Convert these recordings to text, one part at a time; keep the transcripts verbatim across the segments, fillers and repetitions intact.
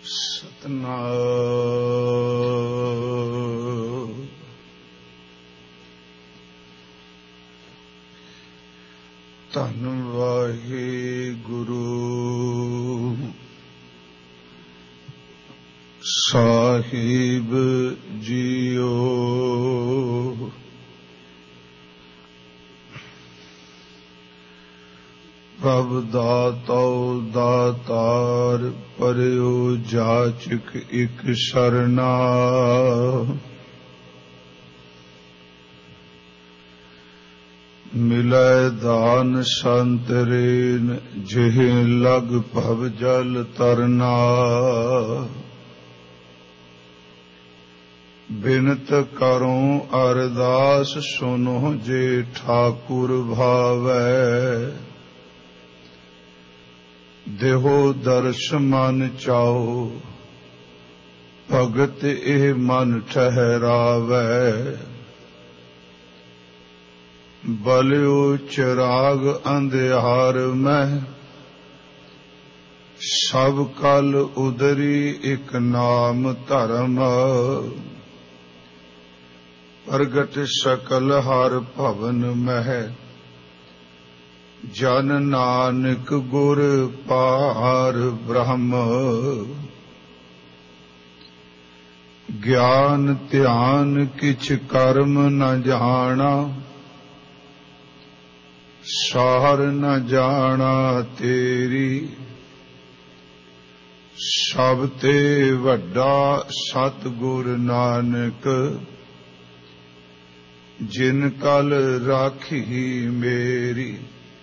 ਸਤਨਾਮ ਧੰਨ ਵਾਹਿਗੁਰੂ ਸਾਹਿਬ ਜੀਓ। ਪ੍ਰਭ ਦਾਤਉ ਦਾਤਾਰ ਪਰਿਉ ਜਾਚਕ ਇਕ ਸਰਨਾ। ਮਿਲੈ ਦਾਨ ਸੰਤ ਰੇਨ ਜਿਹ ਲਗ ਭਵ ਜਲ ਤਰਨਾ। ਬਿਨਤ ਕਰੂੰ ਅਰਦਾਸ ਸੁਨੋ ਜੇ ਠਾਕੁਰ ਭਾਵੈ। ਦੇਹੋ ਦਰਸ ਮਨ ਚਾਓ ਭਗਤ ਇਹ ਮਨ ਠਹਿਰਾਵੈ। ਬਲਿਓ ਚਿਰਾਗ ਅੰਧਿਆਰ ਮਹਿ ਸਭ ਕਲ ਉਦਰੀ ਇਕ ਨਾਮ ਧਰਮ। ਪ੍ਰਗਟ ਸਕਲ ਹਰ ਭਵਨ ਮਹਿ ਜਨ ਨਾਨਕ ਗੁਰ ਪਾਰ ਬ੍ਰਹਮ। ਗਿਆਨ ਧਿਆਨ ਕਿਛ ਕਰਮ ਨ ਜਾਣਾ ਸਾਰ ਨ ਜਾਣਾ ਤੇਰੀ। ਸਭ ਤੇ ਵੱਡਾ ਸਤਿਗੁਰ ਨਾਨਕ ਜਿਨ ਕਲ ਰਾਖੀ ਮੇਰੀ।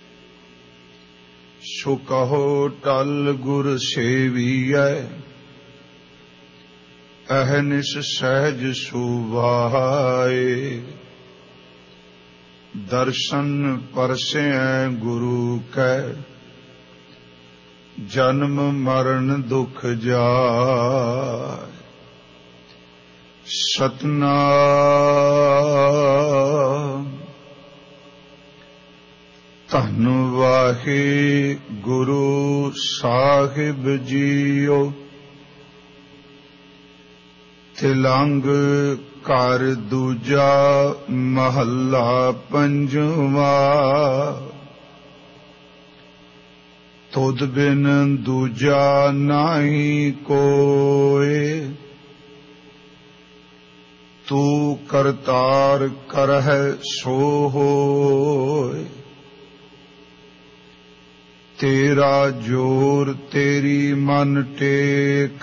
ਸੋ ਕਹੋ ਟਲ ਗੁਰ ਸੇਵੀਐ ਅਹਨਿਸ ਸਹਿਜ ਸੁਭਾਏ। ਦਰਸ਼ਨ ਪਰਸੈ ਗੁਰੂ ਕੈ ਜਨਮ ਮਰਨ ਦੁਖ ਜਾਏ। ਸਤਨਾਮ ਧੰਨ ਵਾਹਿਗੁਰੂ ਸਾਹਿਬ ਜੀਓ। ਤਿਲੰਗ ਘਰ ਦੂਜਾ ਮਹੱਲਾ ਪੰਜਵਾ। ਤੁਧ ਬਿਨ ਦੂਜਾ ਨਾਹੀ ਕੋਇ। ਤੂੰ ਕਰਤਾਰ ਕਰਹਿ ਸੋ ਹੋਇ। ਤੇਰਾ ਜੋਰ ਤੇਰੀ ਮਨ ਟੇਕ।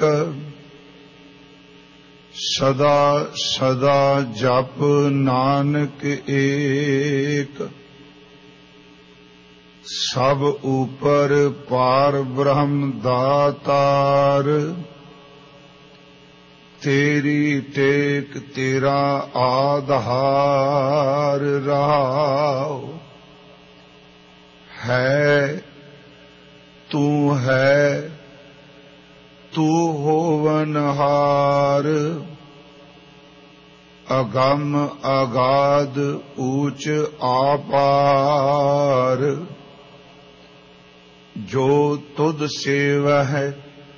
ਸਦਾ ਸਦਾ ਜਪ ਨਾਨਕ ਏਕ। ਸਭ ਉਪਰ ਪਾਰ ਬ੍ਰਹਮ ਦਾਤਾਰ। ਤੇਰੀ ਟੇਕ ਤੇਰਾ ਆਧਾਰ ਰਹਾਉ। ਹੈ ਤੂੰ ਹੈ ਤੂੰ ਹੋਵਨਹਾਰ। ਅਗੰਮ ਅਗਾਧ ਊਚ ਆਪਾਰ। ਜੋ ਤੁਧ ਸੇਵਹਿ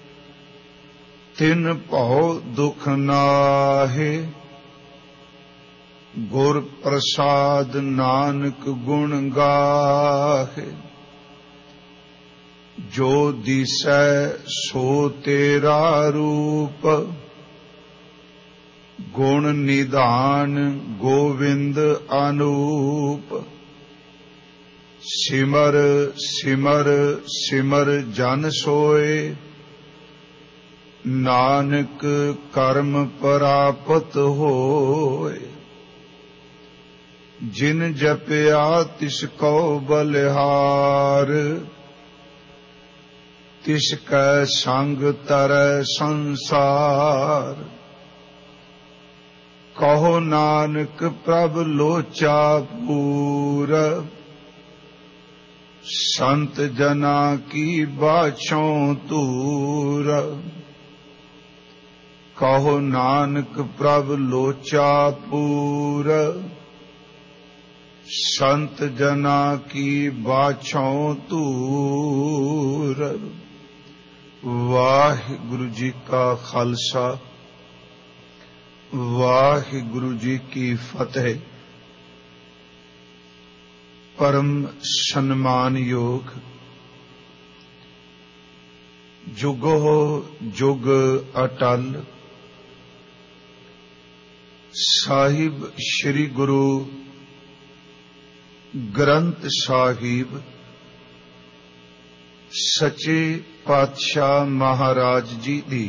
ਤਿਨ ਭਉ ਦੁਖ ਨਾਹਿ। ਗੁਰ ਪ੍ਰਸਾਦ ਨਾਨਕ ਗੁਣ ਗਾਹੇ। ਜੋ ਦੀਸੈ ਸੋ ਤੇਰਾ ਰੂਪ। ਗੁਣ ਨਿਧਾਨ ਗੋਵਿੰਦ ਅਨੂਪ। ਸਿਮਰ ਸਿਮਰ ਸਿਮਰ ਜਨ ਸੋਏ। ਨਾਨਕ ਕਰਮ ਪ੍ਰਾਪਤ ਹੋਏ। ਜਿਨ ਜਪਿਆ ਤਿਸ ਕੋ ਬਲਿਹਾਰ। ਤਿਸ ਕੈ ਸੰਗ ਤਰੈ ਸੰਸਾਰ। ਕਹੋ ਨਾਨਕ ਪ੍ਰਭ ਲੋਚਾ ਪੂਰ। ਸੰਤ ਜਨਾ ਕੀ ਬਾਛੋਂ ਤੂਰ। ਕਹੋ ਨਾਨਕ ਪ੍ਰਭ ਲੋਚਾ ਪੂਰ। ਸੰਤ जना की बाछों तूर ਵਾਹਿਗੁਰੂ ਜੀ ਕਾ ਖਾਲਸਾ ਵਾਹਿਗੁਰੂ ਜੀ ਕੀ ਫਤਿਹ। परम सन्मानयोग जुगो जुग अटल साहिब श्री गुरु ग्रंथ साहिब सच्चे पातशाह महाराज जी दी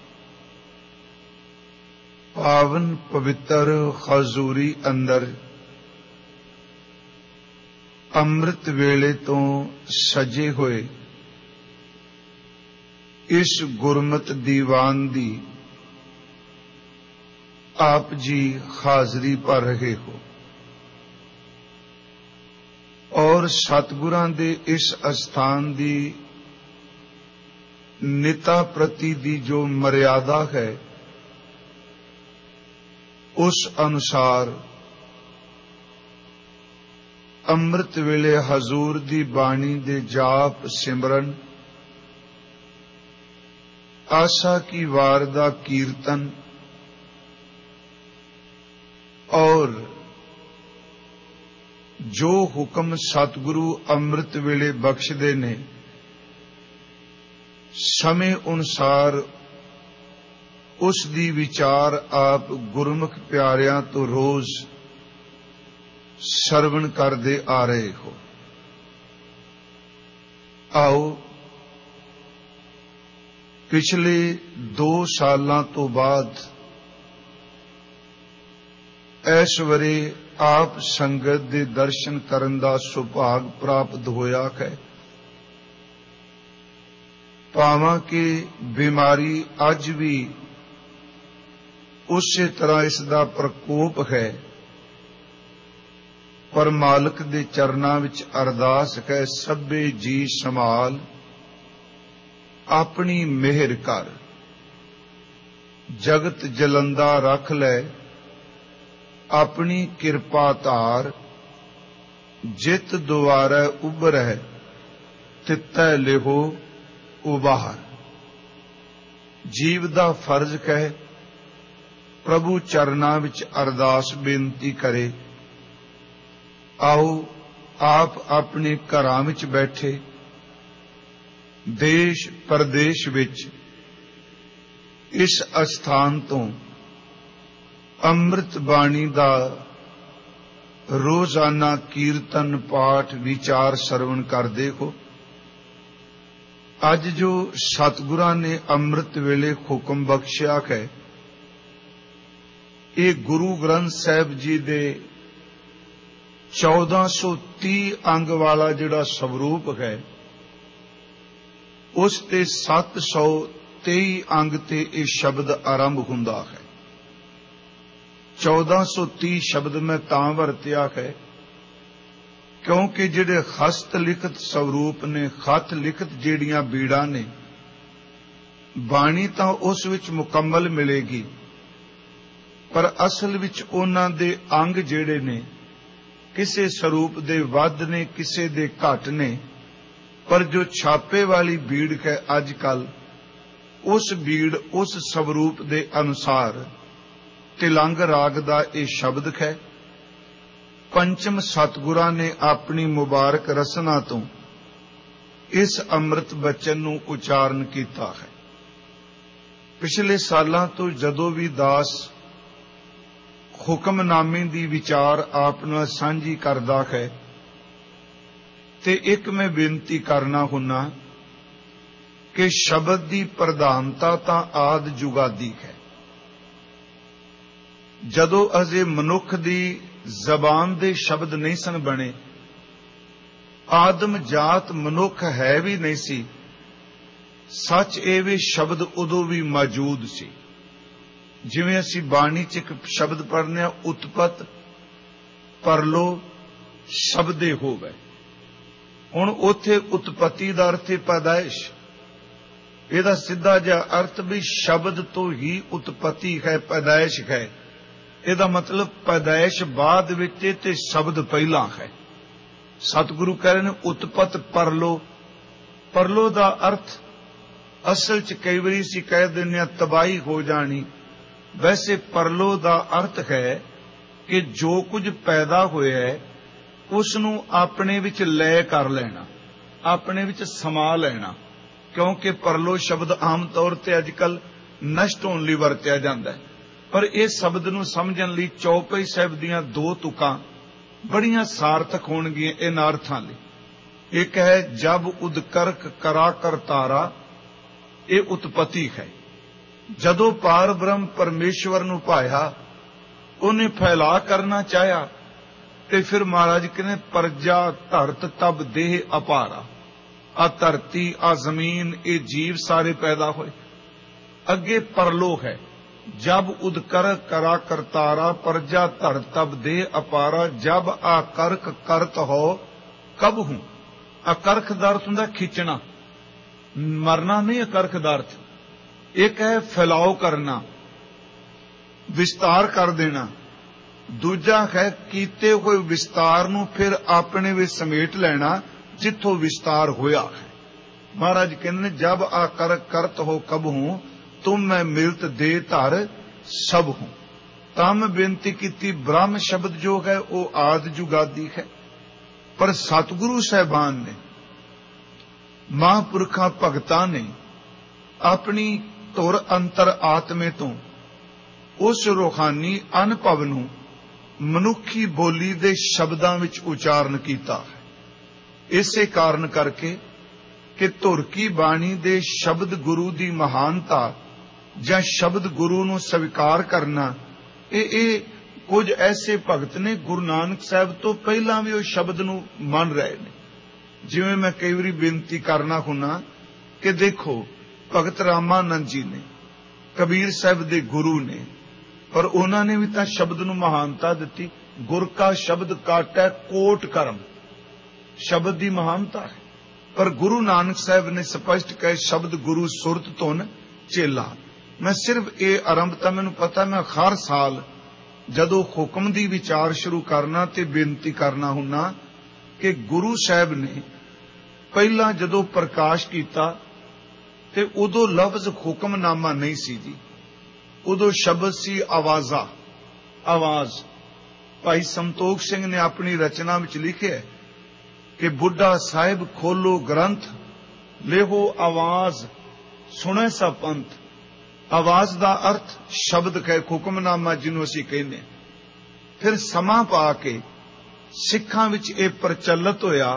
पावन पवित्र हजूरी अंदर ਅੰਮ੍ਰਿਤ ਵੇਲੇ ਤੋਂ ਸਜੇ ਹੋਏ ਇਸ ਗੁਰਮਤਿ ਦੀਵਾਨ ਦੀ ਆਪ ਜੀ ਹਾਜ਼ਰੀ ਭਰ ਰਹੇ ਹੋ ਔਰ ਸਤਿਗੁਰਾਂ ਦੇ ਇਸ ਅਸਥਾਨ ਦੀ ਨਿਤਾ ਪ੍ਰਤੀ ਦੀ ਜੋ ਮਰਿਆਦਾ ਹੈ ਉਸ ਅਨੁਸਾਰ ਅੰਮ੍ਰਿਤ ਵੇਲੇ ਹਜ਼ੂਰ ਦੀ ਬਾਣੀ ਦੇ ਜਾਪ ਸਿਮਰਨ ਆਸਾ ਕੀ ਵਾਰ ਦਾ ਕੀਰਤਨ ਔਰ ਜੋ ਹੁਕਮ ਸਤਿਗੁਰੂ ਅੰਮ੍ਰਿਤ ਵੇਲੇ ਬਖਸ਼ਦੇ ਨੇ ਸਮੇਂ ਅਨੁਸਾਰ ਉਸ ਦੀ ਵਿਚਾਰ ਆਪ ਗੁਰਮੁਖ ਪਿਆਰਿਆਂ ਤੋਂ ਰੋਜ਼ ਸਰਵਣ ਕਰਦੇ ਆ ਰਹੇ ਹੋ। ਆਓ ਪਿਛਲੇ ਦੋ ਸਾਲਾਂ ਤੋਂ ਬਾਅਦ ਇਸ ਵਰੇ ਆਪ ਸੰਗਤ ਦੇ ਦਰਸ਼ਨ ਕਰਨ ਦਾ ਸੁਭਾਗ ਪ੍ਰਾਪਤ ਹੋਇਆ ਹੈ। ਭਾਵਾਂ ਕਿ ਬਿਮਾਰੀ ਅੱਜ ਵੀ ਉਸੇ ਤਰ੍ਹਾਂ ਇਸ ਦਾ ਪ੍ਰਕੋਪ ਹੈ ਪਰ ਮਾਲਕ ਦੇ ਚਰਨਾਂ ਵਿੱਚ ਅਰਦਾਸ ਹੈ ਸਭੇ ਜੀ ਸੰਭਾਲ ਆਪਣੀ ਮਿਹਰ ਕਰ ਜਗਤ ਜਲੰਦਾ ਰੱਖ ਲੈ ਆਪਣੀ ਕਿਰਪਾ ਧਾਰ ਜਿਤ ਦੁਆਰਾ ਉਭਰੈ ਤਿਤੈ ਲਿਹੋ ਉਬਾਹਰ। ਜੀਵ ਦਾ ਫਰਜ਼ ਹੈ ਪ੍ਰਭੂ ਚਰਨਾਂ ਵਿੱਚ ਅਰਦਾਸ ਬੇਨਤੀ ਕਰੇ। ਆਓ ਆਪ ਆਪਣੇ ਘਰਾਂ ਵਿੱਚ ਬੈਠੇ ਦੇਸ਼ ਪ੍ਰਦੇਸ਼ ਵਿੱਚ ਇਸ ਅਸਥਾਨ ਤੋਂ ਅੰਮ੍ਰਿਤ ਬਾਣੀ ਦਾ ਰੋਜ਼ਾਨਾ ਕੀਰਤਨ ਪਾਠ ਵਿਚਾਰ ਸਰਵਣ ਕਰਦੇ ਹੋ। ਅੱਜ ਜੋ ਸਤਿਗੁਰਾਂ ਨੇ ਅੰਮ੍ਰਿਤ ਵੇਲੇ ਹੁਕਮ ਬਖਸ਼ਿਆ ਹੈ ਇਹ ਗੁਰੂ ਗ੍ਰੰਥ ਸਾਹਿਬ ਜੀ ਦੇ ਚੌਦਾਂ ਸੌ ਤੀਹ ਅੰਗ ਵਾਲਾ ਜਿਹੜਾ ਸਵਰੂਪ ਹੈ ਉਸ ਤੇ ਸੱਤ ਸੌ ਤੇਈ ਅੰਗ ਤੇ ਇਹ ਸ਼ਬਦ ਆਰੰਭ ਹੁੰਦਾ ਹੈ। ਚੌਦਾਂ ਸੌ ਤੀਹ ਸ਼ਬਦ ਮੈਂ ਤਾਂ ਵਰਤਿਆ ਹੈ ਕਿਉਂਕਿ ਜਿਹੜੇ ਹਸਤ ਲਿਖਤ ਸਵਰੂਪ ਨੇ ਖਤ ਲਿਖਤ ਜਿਹੜੀਆਂ ਬੀੜਾਂ ਨੇ ਬਾਣੀ ਤਾਂ ਉਸ ਵਿੱਚ ਮੁਕੰਮਲ ਮਿਲੇਗੀ ਪਰ ਅਸਲ ਵਿੱਚ ਉਹਨਾਂ ਦੇ ਅੰਗ ਜਿਹੜੇ ਨੇ ਕਿਸੇ ਸਰੂਪ ਦੇ ਵੱਧ ਨੇ ਕਿਸੇ ਦੇ ਘੱਟ ਨੇ ਪਰ ਜੋ ਛਾਪੇ ਵਾਲੀ ਬੀੜ ਹੈ ਅੱਜ ਕੱਲ ਉਸ ਬੀੜ ਉਸ ਸਵਰੂਪ ਦੇ ਅਨੁਸਾਰ ਤਿਲੰਗ ਰਾਗ ਦਾ ਇਹ ਸ਼ਬਦ ਹੈ। ਪੰਚਮ ਸਤਿਗੁਰਾਂ ਨੇ ਆਪਣੀ ਮੁਬਾਰਕ ਰਸਨਾ ਤੋਂ ਇਸ ਅੰਮ੍ਰਿਤ ਬਚਨ ਨੂੰ ਉਚਾਰਨ ਕੀਤਾ ਹੈ। ਪਿਛਲੇ ਸਾਲਾਂ ਤੋਂ ਜਦੋਂ ਵੀ ਦਾਸ ਹੁਕਮਨਾਮੇ ਦੀ ਵਿਚਾਰ ਆਪ ਨਾਲ ਸਾਂਝੀ ਕਰਦਾ ਹੈ ਤੇ ਇੱਕ ਮੈਂ ਬੇਨਤੀ ਕਰਨਾ ਹੁੰਨਾ ਕਿ ਸ਼ਬਦ ਦੀ ਪ੍ਰਧਾਨਤਾ ਤਾਂ ਆਦ ਜੁਗਾਦੀ ਹੈ। ਜਦੋਂ ਅਜੇ ਮਨੁੱਖ ਦੀ ਜ਼ਬਾਨ ਦੇ ਸ਼ਬਦ ਨਹੀਂ ਸਨ ਬਣੇ ਆਦਮ ਜਾਤ ਮਨੁੱਖ ਹੈ ਵੀ ਨਹੀਂ ਸੀ ਸੱਚ ਇਹ ਵੀ ਸ਼ਬਦ ਉਦੋਂ ਵੀ ਮੌਜੂਦ ਸੀ। ਜਿਵੇਂ ਅਸੀਂ ਬਾਣੀ ਚ ਇੱਕ ਸ਼ਬਦ ਪੜ੍ਹਨੇ ਆ ਉਤਪਤ ਪਰਲੋ ਸ਼ਬਦੇ ਹੋਵੇ ਹੁਣ ਉੱਥੇ ਉਤਪਤੀ ਦਾ ਅਰਥ ਹੈ ਪੈਦਾਇਸ਼। ਇਹਦਾ ਸਿੱਧਾ ਜਿਹਾ ਅਰਥ ਵੀ ਸ਼ਬਦ ਤੋਂ ਹੀ ਉਤਪਤੀ ਹੈ ਪੈਦਾਇਸ਼ ਹੈ। ਇਹਦਾ ਮਤਲਬ ਪੈਦਾਇਸ਼ ਬਾਅਦ ਵਿੱਚ ਤੇ ਸ਼ਬਦ ਪਹਿਲਾਂ ਹੈ। ਸਤਿਗੁਰੂ ਕਹਿ ਰਹੇ ਨੇ ਉਤਪਤ ਪਰਲੋ। ਪਰਲੋ ਦਾ ਅਰਥ असल च कई बारी असीं कह दिंदे हां तबाही हो जानी। वैसे परलो दा अर्थ है कि जो कुछ पैदा होया है उसनूं अपने विच लय कर लेना, अपने विच समा लेना। क्योंकि परलो शब्द आम तौर ते अजकल नष्ट होने लई वरतिया जांदा है, पर इस शब्द नूं समझण लई चौपाई साहिब दीआं दो तुकां बड़ियां सार्थक होणगीआं इन्हां अर्थां लई। एक है जब उदकर्क करा करतारा, ये उत्पत्ति है। जदों पार ब्रह्म परमेश्वर नूं पाया, उन्हें फैला करना चाहया ते फिर महाराज कहने प्रजा धरत तब देह अपारा। आ धरती आ जमीन ये जीव सारे पैदा होए। अगे परलो है जब उदकर करा करतारा, प्रजा धर तब देह अपारा। जब आकर्क करत हो कब हूं। अकर्क दा अर्थ हुंदा खिंचना, मरना नहीं अकर्क दा अर्थ। एक है फैलाव करना, विस्तार कर देना। दूजा है कीते हुए विस्तार नूं फिर अपने विच समेट लेना जिथों विस्तार होया है। महाराज कहने जब आकर करत हो कब हूं, तुम मैं मिलत दे धर सब हूं। तम बेनती की ब्रह्म शब्द जो है वो आदि जुगादी है, पर सतगुरु साहबान ने महापुरखा भगतां ने अपनी धुर अंतर आत्मे तो उस रूहानी अनुभव नूं मनुखी बोली दे शब्दां विच उचारण कीता है। इसे कारण करके कि धुर की बाणी दे शब्द गुरु दी महानता जां शब्द गुरु नूं स्वीकार करना, ये ये कुछ ऐसे भगत ने गुरु नानक साहब तो पहला भी उस शब्द नूं मन रहे ने। जिवें मैं कई बारी बेनती करना हुन्ना कि देखो भगत रामानंद जी ने, कबीर साहब दे गुरु ने, पर उन्होंने भी तां शब्द नूं महानता दिती। गुर का शब्द काटै कोट कर्म, शब्द दी महानता है। पर गुरु नानक साहब ने स्पष्ट कहे शब्द गुरु सुरत धुन चेला। मैं सिर्फ ये आरंभता मैनूं पता, मैं हर साल जदों हुक्म दी विचार शुरू करना ते बेनती करना हुन्ना कि गुरु साहब ने पहला जदों प्रकाश कीता ते उदों लफ्ज हुक्मनामा नहीं सी जी, उदों शब्द सी आवाजा, आवाज। भाई संतोख सिंह ने अपनी रचना विच लिखिया कि बुढ़ा साहिब खोलो ग्रंथ, लेहो आवाज सुने सा पंथ। आवाज दा अर्थ शब्द कह हुक्मनामा जिन्हों असीं कहने। फिर समा पा के सिखां विच इह प्रचलित होया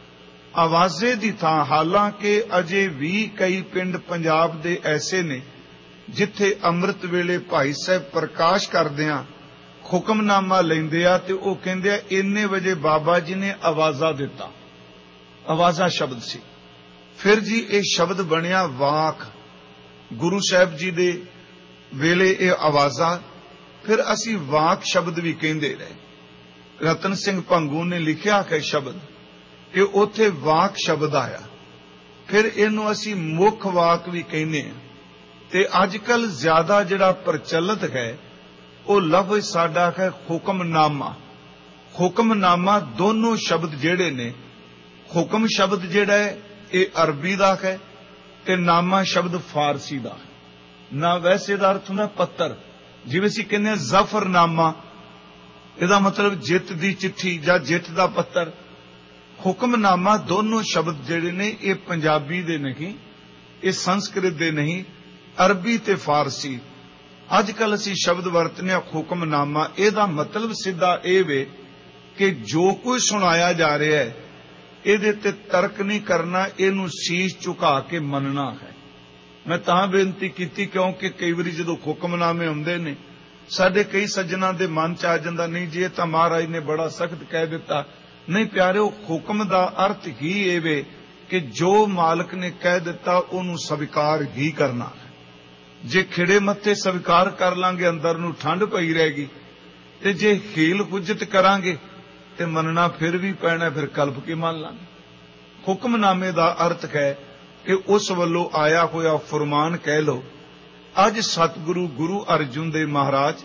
आवाजे दी थां। हालांकि अजे भी कई पिंड पंजाब दे ऐसे ने जिथे अमृत वेले भाई साहब प्रकाश करदियां हुक्मनामा लैंदे आ ते ओह कहंदे आ इन्ने वजे बाबा जी ने आवाजा दिता। आवाजा शब्द सी। फिर जी ये शब्द बनिया वाक, गुरु साहब जी दे वेले ये आवाजा। फिर असी वाक शब्द भी कहंदे रहे। रतन सिंह भंगू ने लिखिया है शब्द कि उथे वाक शब्द आया। फिर इनू असी मुख वाक भी कहने हैं। ते अजकल ज्यादा जिहड़ा प्रचलित है वो लफ्ज साडा है हुक्मनामा। हुक्मनामा दोनों शब्द जिहड़े ने, हुक्म शब्द जिहड़ा है ये अरबी दा है ते नामा शब्द फारसी दा है। ना वैसे दा अर्थ हुंदा पत्तर, जिवें असीं कहने आ जफरनामा, इहदा मतलब जित दी चिट्ठी जां जित दा पत्तर। हुक्मनामा दोनों शब्द जिहड़े ने ये पंजाबी दे नहीं, ये संस्कृत दे नहीं, अरबी ते फारसी। अजकल असीं शब्द वरतने हुक्मनामा, इहदा मतलब सीधा ये वे कि जो कुछ सुनाया जा रहा है इहदे ते तर्क नहीं करना, इहनूं शीश झुका के मनना है। मैं तां बेनती कीती क्योंकि कई बारी जदों हुक्मनामे आउंदे ने साडे कई सज्जनां दे मन च आ जांदा नहीं जी ये तां महाराज ने बड़ा सख्त कह दिता। नहीं प्यारेओ, हुक्म दा अर्थ ही ये वे कि जो मालक ने कह दिता उहनूं स्वीकार ही करना है। जे खिड़े मत्थे स्वीकार कर लांगे अंदर नूं ठंड पई रहेगी, ते जे हील हुज्जत करांगे ते मनना फिर भी पैना, फिर कल्प के मान लांगे। हुक्मनामे दा अर्थ है कि उस वल्लों आया होया फरमान कह लो। अज सतगुरु गुरु अर्जुन देव महाराज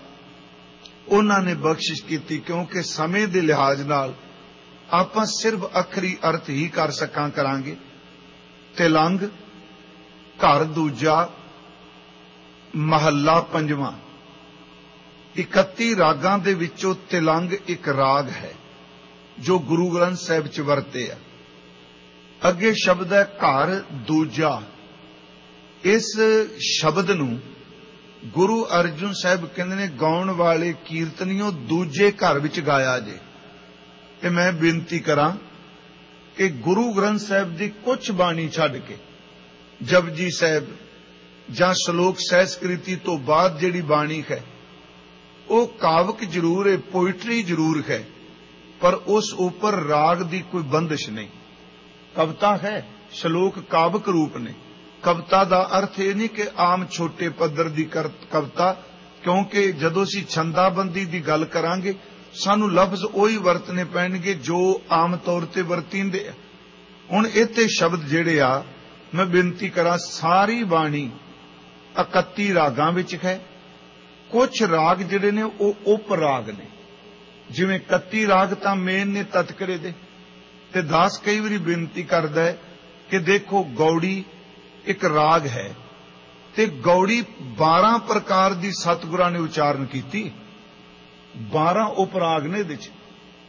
उन्हां ने बख्शिश कीती, क्योंकि समय दे लिहाज नाल आपां सिर्फ अखरी अर्थ ही कर सकां करांगे। तिलंग ਘਰ ਦੂਜਾ ਮਹੱਲਾ ਪੰਜਵਾਂ। ਇਕੱਤੀ ਰਾਗਾਂ ਦੇ ਵਿੱਚੋਂ ਤਿਲੰਗ ਇੱਕ ਰਾਗ ਹੈ ਜੋ ਗੁਰੂ ਗ੍ਰੰਥ ਸਾਹਿਬ ਚ ਵਰਤੇ ਆ। ਅੱਗੇ ਸ਼ਬਦ ਹੈ ਘਰ ਦੂਜਾ। ਇਸ ਸ਼ਬਦ ਨੂੰ ਗੁਰੂ ਅਰਜਨ ਸਾਹਿਬ ਕਹਿੰਦੇ ਨੇ ਗਾਉਣ ਵਾਲੇ ਕੀਰਤਨੀਓ ਦੂਜੇ ਘਰ ਵਿੱਚ ਗਾਇਆ ਜੇ। ਤੇ ਮੈਂ ਬੇਨਤੀ ਕਰਾਂ ਕਿ ਗੁਰੂ ਗ੍ਰੰਥ ਸਾਹਿਬ ਦੀ ਕੁਝ ਬਾਣੀ ਛੱਡ ਕੇ ਜਪਜੀ ਸਾਹਿਬ ਜਾਂ ਸ਼ਲੋਕ ਸਹਿਸਕ੍ਰਿਤੀ ਤੋਂ ਬਾਅਦ ਜਿਹੜੀ ਬਾਣੀ ਹੈ ਉਹ ਕਾਵਕ ਜ਼ਰੂਰ ਹੈ, ਪੋਇਟਰੀ ਜ਼ਰੂਰ ਹੈ, ਪਰ ਉਸ ਉੱਪਰ ਰਾਗ ਦੀ ਕੋਈ ਬੰਦਿਸ਼ ਨਹੀਂ। ਕਵਿਤਾ ਹੈ, ਸ਼ਲੋਕ ਕਾਵਕ ਰੂਪ ਨੇ। ਕਵਿਤਾ ਦਾ ਅਰਥ ਇਹ ਨਹੀਂ ਕਿ ਆਮ ਛੋਟੇ ਪੱਧਰ ਦੀ ਕਵਿਤਾ, ਕਿਉਂਕਿ ਜਦੋਂ ਅਸੀਂ ਛੰਦਾਬੰਦੀ ਦੀ ਗੱਲ ਕਰਾਂਗੇ ਸਾਨੂੰ ਲਫ਼ਜ਼ ਉਹੀ ਵਰਤਨੇ ਪੈਣਗੇ ਜੋ ਆਮ ਤੌਰ ਤੇ ਵਰਤੀਂਦੇ ਆ। ਹੁਣ ਇੱਥੇ ਸ਼ਬਦ ਜਿਹੜੇ ਆ, ਮੈਂ ਬੇਨਤੀ ਕਰਾਂ, ਸਾਰੀ ਬਾਣੀ ਇਕੱਤੀ ਰਾਗਾਂ ਵਿੱਚ ਹੈ। ਕੁਝ ਰਾਗ ਜਿਹੜੇ ਨੇ ਉਹ ਉਪ ਰਾਗ ਨੇ, ਜਿਵੇਂ ਇਕੱਤੀ ਰਾਗ ਤਾਂ ਮੇਨ ਨੇ ਤਤਕਰੇ ਦੇ। ਤੇ ਦਾਸ ਕਈ ਵਾਰੀ ਬੇਨਤੀ ਕਰਦਾ ਹੈ ਕਿ ਦੇਖੋ ਗੌੜੀ ਇੱਕ ਰਾਗ ਹੈ ਤੇ ਗੌੜੀ ਬਾਰਾਂ ਪ੍ਰਕਾਰ ਦੀ ਸਤਿਗੁਰਾਂ ਨੇ ਉਚਾਰਨ ਕੀਤੀ। ਬਾਰਾਂ ਉਪ ਰਾਗ ਨੇ ਇਹਦੇ ਚ।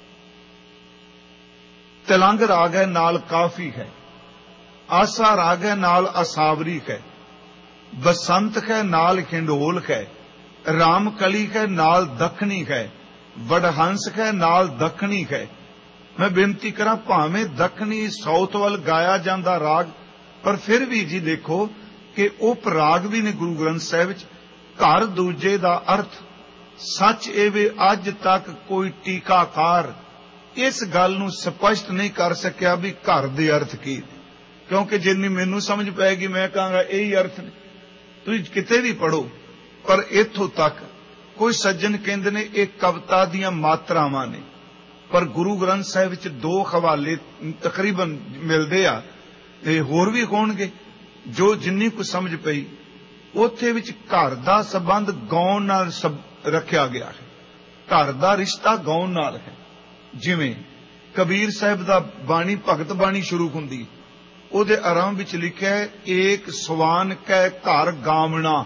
ਤਿਲੰਗ ਰਾਗ ਹੈ, ਨਾਲ ਕਾਫੀ ਹੈ। ਆਸਾ ਰਾਗ ਹੈ, ਨਾਲ ਅਸਾਵਰੀ ਹੈ। ਬਸੰਤ ਹੈ, ਨਾਲ ਹਿੰਡੋਲ ਹੈ। ਰਾਮ ਕਲੀ ਹੈ, ਨਾਲ ਦੱਖਣੀ ਹੈ। ਵਡਹੰਸ ਹੈ, ਨਾਲ ਦੱਖਣੀ ਹੈ। ਮੈਂ ਬੇਨਤੀ ਕਰਾਂ, ਭਾਵੇਂ ਦੱਖਣੀ ਸਾਊਥ ਵੱਲ ਗਾਇਆ ਜਾਂਦਾ ਰਾਗ, ਪਰ ਫਿਰ ਵੀ ਜੀ ਦੇਖੋ ਕਿ ਉਪ ਰਾਗ ਵੀ ਨੇ ਗੁਰੂ ਗ੍ਰੰਥ ਸਾਹਿਬ ਵਿੱਚ। ਘਰ ਦੂਜੇ ਦਾ ਅਰਥ ਸੱਚ ਇਹ ਅੱਜ ਤੱਕ ਕੋਈ ਟੀਕਾਕਾਰ ਇਸ ਗੱਲ ਨੂੰ ਸਪਸ਼ਟ ਨਹੀਂ ਕਰ ਸਕਿਆ ਵੀ ਘਰ ਦੇ ਅਰਥ ਕੀ, ਕਿਉਂਕਿ ਜਿੰਨੀ ਮੈਨੂੰ ਸਮਝ ਪਏਗੀ ਮੈਂ ਕਹਾਂਗਾ ਇਹੀ ਅਰਥ ਨੇ। ਤੁਸੀਂ ਕਿਤੇ ਵੀ ਪੜੋ, ਪਰ ਇੱਥੋਂ ਤੱਕ ਕੋਈ ਸੱਜਣ ਕਹਿੰਦੇ ਨੇ ਇਹ ਕਵਿਤਾ ਦੀਆਂ ਮਾਤਰਾਵਾਂ ਨੇ, ਪਰ ਗੁਰੂ ਗ੍ਰੰਥ ਸਾਹਿਬ ਵਿੱਚ ਦੋ ਹਵਾਲੇ ਤਕਰੀਬਨ ਮਿਲਦੇ ਆ। ਤੇ ਹੋਰ ਵੀ ਹੋਣਗੇ ਜੋ ਜਿੰਨੀ ਕੁ ਸਮਝ ਪਈ। ਉੱਥੇ ਵਿੱਚ ਘਰ ਦਾ ਸੰਬੰਧ ਗਾਉਣ ਨਾਲ ਰੱਖਿਆ ਗਿਆ ਹੈ। ਘਰ ਦਾ ਰਿਸ਼ਤਾ ਗਾਉਣ ਨਾਲ ਹੈ। ਜਿਵੇਂ ਕਬੀਰ ਸਾਹਿਬ ਦਾ ਬਾਣੀ ਭਗਤ ਬਾਣੀ ਸ਼ੁਰੂ ਹੁੰਦੀ, ਉਹਦੇ ਆਰੰਭ ਵਿੱਚ ਲਿਖਿਆ ਹੈ, ਏਕ ਸਵਾਨ ਕਹਿ ਘਰ ਗਾਵਣਾ।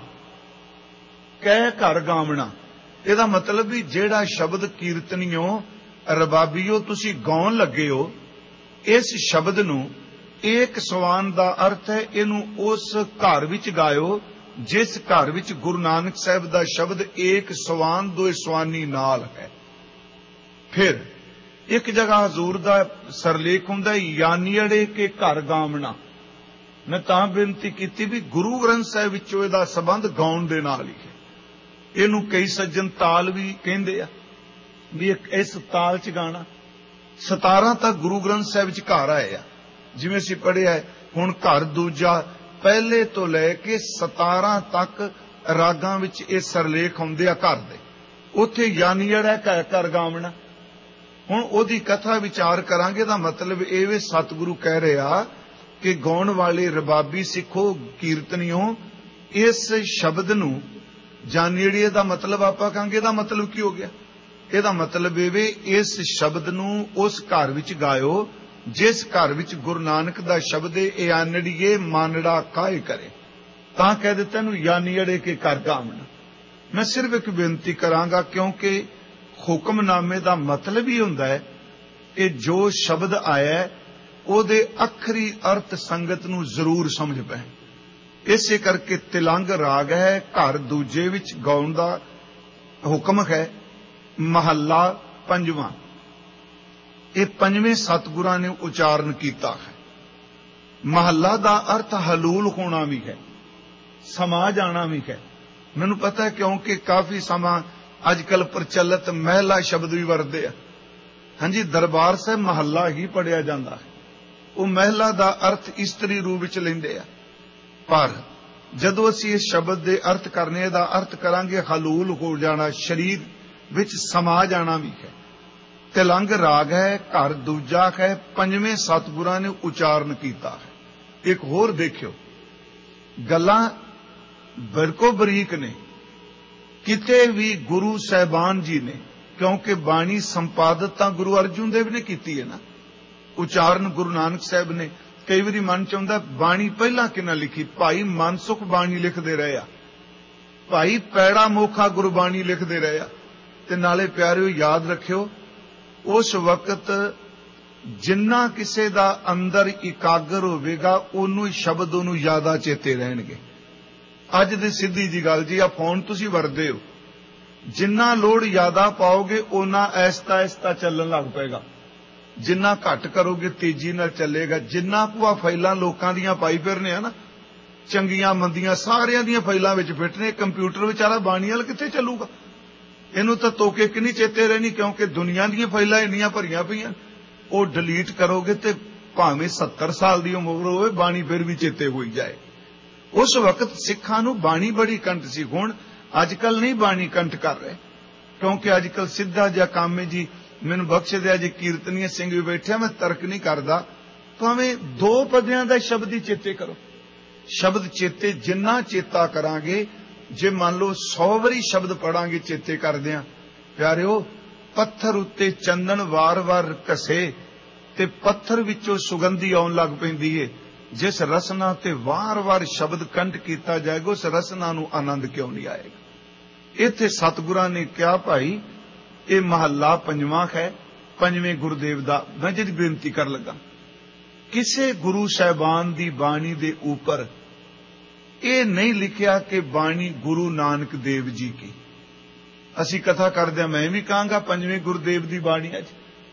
ਕਹਿ ਘਰ ਗਾਵਣਾ, ਇਹਦਾ ਮਤਲਬ ਵੀ ਜਿਹੜਾ ਸ਼ਬਦ ਕੀਰਤਨੀਓ ਰਬਾਬੀਓ ਤੁਸੀਂ ਗਾਉਣ ਲੱਗੇ ਹੋ, ਇਸ ਸ਼ਬਦ ਨੂੰ ਏਕ ਸਵਾਨ ਦਾ ਅਰਥ ਹੈ ਇਹਨੂੰ ਉਸ ਘਰ ਵਿੱਚ ਗਾਇਓ ਜਿਸ ਘਰ ਵਿੱਚ ਗੁਰੂ ਨਾਨਕ ਸਾਹਿਬ ਦਾ ਸ਼ਬਦ ਏਕ ਸਵਾਨ ਦੋਇ ਸਵਾਨੀ ਨਾਲ ਹੈ। ਫਿਰ ਇੱਕ ਜਗ੍ਹਾ ਹਜ਼ੂਰ ਦਾ ਸਰਲੇਖ ਹੁੰਦਾ, ਯਾਨੀੜੇ ਕੇ ਘਰ ਗਾਵਣਾ। ਮੈਂ ਤਾਂ ਬੇਨਤੀ ਕੀਤੀ ਵੀ ਗੁਰੂ ਗ੍ਰੰਥ ਸਾਹਿਬ ਵਿੱਚੋਂ ਇਹਦਾ ਸੰਬੰਧ ਗਾਉਣ ਦੇ ਨਾਲ ਹੀ ਹੈ। ਇਹਨੂੰ ਕਈ ਸੱਜਣ ਤਾਲ ਵੀ ਕਹਿੰਦੇ ਆ ਵੀ ਇਸ ਤਾਲ ਚ ਗਾਣਾ। ਸਤਾਰਾਂ ਤੱਕ ਗੁਰੂ ਗ੍ਰੰਥ ਸਾਹਿਬ ਵਿੱਚ ਘਰ ਆਏ ਆ, ਜਿਵੇਂ ਅਸੀਂ ਪੜ੍ਹਿਆ। ਹੁਣ ਘਰ ਦੂਜਾ ਪਹਿਲੇ ਤੋਂ ਲੈ ਕੇ ਸਤਾਰਾਂ ਤੱਕ ਰਾਗਾਂ ਵਿੱਚ ਇਹ ਸਰਲੇਖ ਹੁੰਦੇ ਆ ਘਰ ਦੇ। ਉੱਥੇ ਯਾਨੀੜਾ ਕਹਿ ਘਰ ਗਾਵਣਾ। ਹੁਣ ਉਹਦੀ ਕਥਾ ਵਿਚਾਰ ਕਰਾਂਗੇ। ਦਾ ਮਤਲਬ ਇਹ ਵੀ ਸਤਿਗੁਰੂ ਕਹਿ ਰਿਹਾ ਕਿ ਗਾਉਣ ਵਾਲੇ ਰਬਾਬੀ ਸਿੱਖੋ, ਕੀਰਤਨੀਓ, ਇਸ ਸ਼ਬਦ ਨੂੰ ਜਾਨੀੜੇ ਦਾ ਮਤਲਬ ਆਪਾਂ ਕਹਾਂਗੇ ਇਹਦਾ ਮਤਲਬ ਕੀ ਹੋ ਗਿਆ? ਇਹਦਾ ਮਤਲਬ ਇਹ ਵੀ ਇਸ ਸ਼ਬਦ ਨੂੰ ਉਸ ਘਰ ਵਿੱਚ ਗਾਇਓ ਜਿਸ ਘਰ ਵਿੱਚ ਗੁਰੂ ਨਾਨਕ ਦਾ ਸ਼ਬਦ ਇਹ ਆਨੜੀਏ ਮਾਨੜਾ ਕਾਇ ਕਰੇ। ਤਾਂ ਕਹਿ ਦਿੱਤਾ ਇਹਨੂੰ ਯਾਨੀੜੇ ਕੇ ਘਰ ਗਾਵਣਾ। ਮੈਂ ਸਿਰਫ ਇੱਕ ਬੇਨਤੀ ਕਰਾਂਗਾ, ਕਿਉਂਕਿ ਹੁਕਮਨਾਮੇ ਦਾ ਮਤਲਬ ਹੀ ਹੁੰਦਾ ਹੈ ਕਿ ਜੋ ਸ਼ਬਦ ਆਇਆ ਉਹਦੇ ਅੱਖਰੀ ਅਰਥ ਸੰਗਤ ਨੂੰ ਜ਼ਰੂਰ ਸਮਝ ਪਏ। ਇਸੇ ਕਰਕੇ ਤਿਲੰਗ ਰਾਗ ਹੈ, ਘਰ ਦੂਜੇ ਵਿੱਚ ਗਾਉਣ ਦਾ ਹੁਕਮ ਹੈ। ਮਹੱਲਾ ਪੰਜਵਾਂ, ਇਹ ਪੰਜਵੇਂ ਸਤਿਗੁਰਾਂ ਨੇ ਉਚਾਰਨ ਕੀਤਾ ਹੈ। ਮਹੱਲਾ ਦਾ ਅਰਥ ਹਲੂਲ ਹੋਣਾ ਵੀ ਹੈ, ਸਮਾ ਜਾਣਾ ਵੀ ਹੈ। ਮੈਨੂੰ ਪਤਾ ਹੈ ਕਿਉਂਕਿ ਕਾਫੀ ਸਮਾਂ ਅੱਜ ਕੱਲ ਪ੍ਰਚਲਿਤ ਮਹਿਲਾ ਸ਼ਬਦ ਵੀ ਵਰਤਦੇ ਆ। ਹਾਂਜੀ, ਦਰਬਾਰ ਸਾਹਿਬ ਮਹੱਲਾ ਹੀ ਪੜਿਆ ਜਾਂਦਾ ਹੈ। ਉਹ ਮਹਿਲਾ ਦਾ ਅਰਥ ਇਸਤਰੀ ਰੂਪ ਵਿੱਚ ਲੈਂਦੇ ਆ, ਪਰ ਜਦੋਂ ਅਸੀਂ ਇਸ ਸ਼ਬਦ ਦੇ ਅਰਥ ਕਰਨੇ ਦਾ ਅਰਥ ਕਰਾਂਗੇ ਹਲੂਲ ਹੋ ਜਾਣਾ, ਸਰੀਰ ਵਿੱਚ ਸਮਾ ਜਾਣਾ ਵੀ ਹੈ। ਤਿਲੰਗ ਰਾਗ ਹੈ, ਘਰ ਦੂਜਾ ਹੈ, ਪੰਜਵੇਂ ਸਤਿਗੁਰਾਂ ਨੇ ਉਚਾਰਨ ਕੀਤਾ ਹੈ। ਇੱਕ ਹੋਰ ਦੇਖਿਓ, ਗੱਲਾਂ ਬਰਕੋ ਬਰੀਕ ਨੇ। ਕਿਤੇ ਵੀ ਗੁਰੂ ਸਾਹਿਬਾਨ ਜੀ ਨੇ, ਕਿਉਂਕਿ ਬਾਣੀ ਸੰਪਾਦਿਤ ਤਾਂ ਗੁਰੂ ਅਰਜਨ ਦੇਵ ਨੇ ਕੀਤੀ ਹੈ ਨਾ, ਉਚਾਰਨ ਗੁਰੂ ਨਾਨਕ ਸਾਹਿਬ ਨੇ, कई बारी मन च आउंदा बाणी पहला किन्ना लिखी, भाई मनसुख बाणी लिखते रहे आ, भाई पैड़ा मोखा गुरबाणी लिखते रहे आ। ते नाले प्यारिओ याद रखियो, उस वक्त जिन्ना किसे दा अंदर इकागर होवेगा उन्नू शब्द उन्नू ज्यादा चेते रहणगे। अज दी सीधी जी गल जी, आ फोन तुसी वरदे हो, जिन्ना लोड ज्यादा पाओगे उन्ना ऐसता ऐसता चलन लग पेगा, जिन्ना घट करोगे तेजी नाल चलेगा। जिन्ना कुआ फाइलां लोकां दियां पाई फिरने आ ना, चंगियां मंदियां सारियां दियां फाइलां विच फिटने, कंप्यूटर विचारा बाणी वाल कित्थे चलूगा? इनू तां तोके कि नहीं चेते रहनी, क्योंकि दुनिया दियां फाइलां इन्नियां भरियां पईयां। वो डिलीट करोगे तो भावें सत्तर साल की उम्र होवे बाणी फिर भी चेते हो जाए। उस वक्त सिखां नूं बाणी बड़ी कंठ सी। हुण अजकल नहीं बाणी कंठ कर रहे, क्योंकि अजकल सीधा जिहा काम है जी। मैनूं बख्श दिया जी, कीर्तनीय सिंह भी बैठे, मैं तर्क नहीं करदा, भावें दो पदियां दा शब्द ही चेते करो। शब्द चेते जिन्ना चेता करांगे, जे मान लो सौ वारी शब्द पढ़ांगे चेते करदिआं, प्यारिओ पत्थर उत्ते चंदन वार वार घसे ते पत्थर विचों सुगंधी आउण लग पैंदी है। जिस रसना ते वार वार शब्द कंठ कीता जाएगा, उस रसना नूं आनंद क्यों नहीं आएगा? इत्थे सतगुरां ने कहा, भाई ये महला पंजवां है, पंजवें गुरुदेव दा मैं जी बेनती कर लगा, किसे गुरु साहिबान दी बाणी दे ऊपर ये नहीं लिखिया कि बाणी गुरु नानक देव जी की। असी कथा करदे, मैं भी कहांगा पंजवें गुरुदेव दी बाणी अज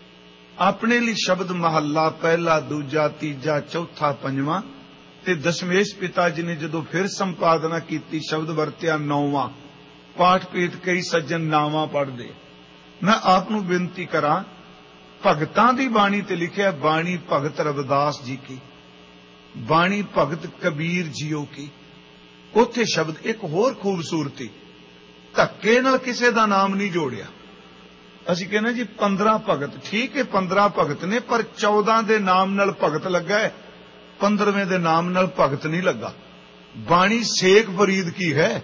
अपने लिए शब्द महला पहला दूजा तीजा चौथा पंजवां ते दशमेश पिता जी ने जदों फिर संपादना की शब्द वरत्या नौवां। पाठ पीठ कई सज्जन नावां पढ़दे। मैं आप नूं बेनती करां, भगतां दी बाणी ते लिखिया बाणी भगत रविदास जी की, बाणी भगत कबीर जीओ की। उत्थे शब्द एक होर खूबसूरती, धक्के नाल किसे दा नाम नहीं जोड़िया। असीं कहने जी पंद्रह भगत, ठीक है पंद्रह भगत ने, पर चौदह दे नाम नाल भगत लगा है, पंद्रहवें दे नाम नाल भगत नहीं लगा। बाणी शेख फरीद की है,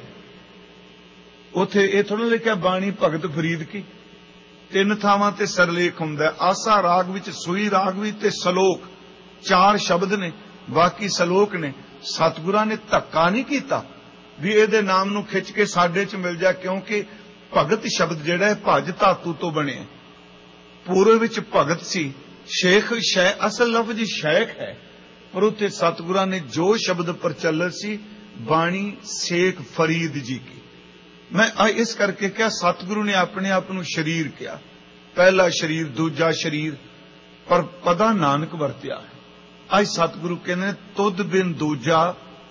उथे ये थोड़ा लिखा बाणी भगत फरीद की। तीन थावां ते सरलेख हुंदा, आसा राग विच सूई राग भी ते सलोक, चार शब्द ने, बाकी सलोक ने। सतगुरां ने धक्का नहीं कीता भी इहदे नाम नूं खिच के साडे च मिल जा, क्योंकि भगत शब्द जिहड़ा है भज धातु तो बने। पूर्व विच भगत सी, शेख शै असल लफ्ज शेख है, पर उत्थे सतगुरां ने जो शब्द प्रचलित सी बाणी शेख फरीद जी की। मैं इस करके क्या सतगुरु ने अपने आप नूं शरीर किया, पहला शरीर दूजा शरीर, पर पदा नानक वरत्या है। अज सतगुरु कहने तुद बिन दूजा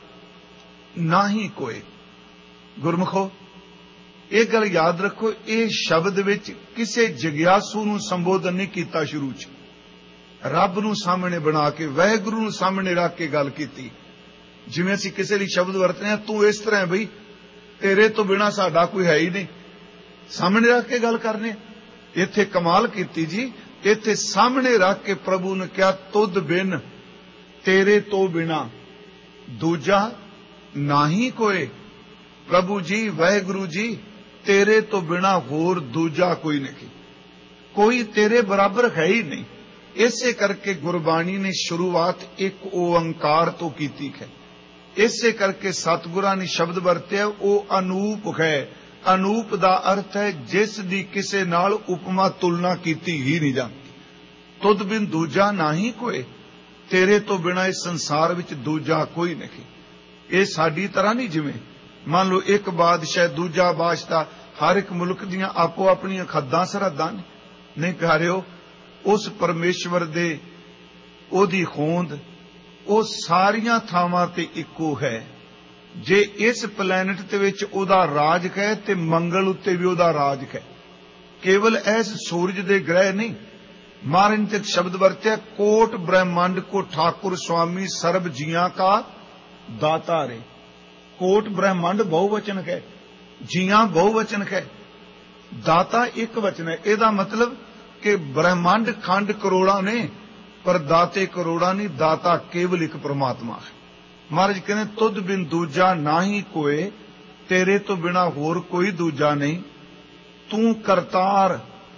ना ही कोई। गुरमुखो ये गल याद रखो, ये शब्द विच किसे जिग्यासू नूं संबोधन नहीं कीता, शुरू च रब नूं सामने बना के वाहिगुरू नूं सामने रख के गल कीती। जिवें असीं किसे लई शब्द वरतने हैं, तू इस तरह है बई, तेरे तो बिना साडा कोई है ही नहीं, सामने रख के गल करने। इत्थे कमाल कीती जी, इत्थे सामने रख के प्रभु ने कहा तुद बिन, तेरे तो बिना दूजा ना ही कोई। प्रभु जी वाहिगुरू जी तेरे तो बिना होर दूजा कोई नहीं, कोई तेरे बराबर है ही नहीं। इसे करके गुरबाणी ने शुरुआत एक ओंकार तो कीती है। इसे करके सतगुरां ने शब्द वरते ओ अनूप है। अनूप दा अर्थ है जिस दी किसे नाल उपमा तुलना कीती ही नहीं जाती। तुद बिन दूजा ना ही कोई, तेरे तो बिना इस संसार विच दूजा कोई नहीं। ये साडी तरह नहीं, जिवें मान लो एक बादशाह दूजा बादशाह, हर एक मुल्क दियां आपो अपनियां खद्दां सरहदां ने। नहीं प्यारिओ, उस परमेश्वर दे ओदी होंद ਉਹ ਸਾਰੀਆਂ ਥਾਵਾਂ ਤੇ ਇੱਕੋ ਹੈ। ਜੇ ਇਸ ਪਲੈਨਟ ਦੇ ਵਿੱਚ ਉਹਦਾ ਰਾਜ ਹੈ ਤੇ ਮੰਗਲ ਉੱਤੇ ਵੀ ਉਹਦਾ ਰਾਜ ਹੈ। ਕੇਵਲ ਇਸ ਸੂਰਜ ਦੇ ਗ੍ਰਹਿ ਨਹੀਂ, ਮਹਾਰਾਜ ਨੇ ਸ਼ਬਦ ਵਰਤਿਆ ਕੋਟ ਬ੍ਰਹਮੰਡ ਕੋ ਠਾकुर स्वामी सर्व जियां का दाता रे। कोट ब्रह्मंड बहुवचन है, जियां बहुवचन है, दाता एक वचन है। ਇਹਦਾ मतलब कि ब्रह्मंड खंड करोड़ा ने, पर दाते करोड़ा नहीं, दाता केवल एक परमात्मा है। महाराज कहने तुद बिन दूजा ना ही कोई, तेरे तो बिना होर कोई दूजा नहीं। तू करतार,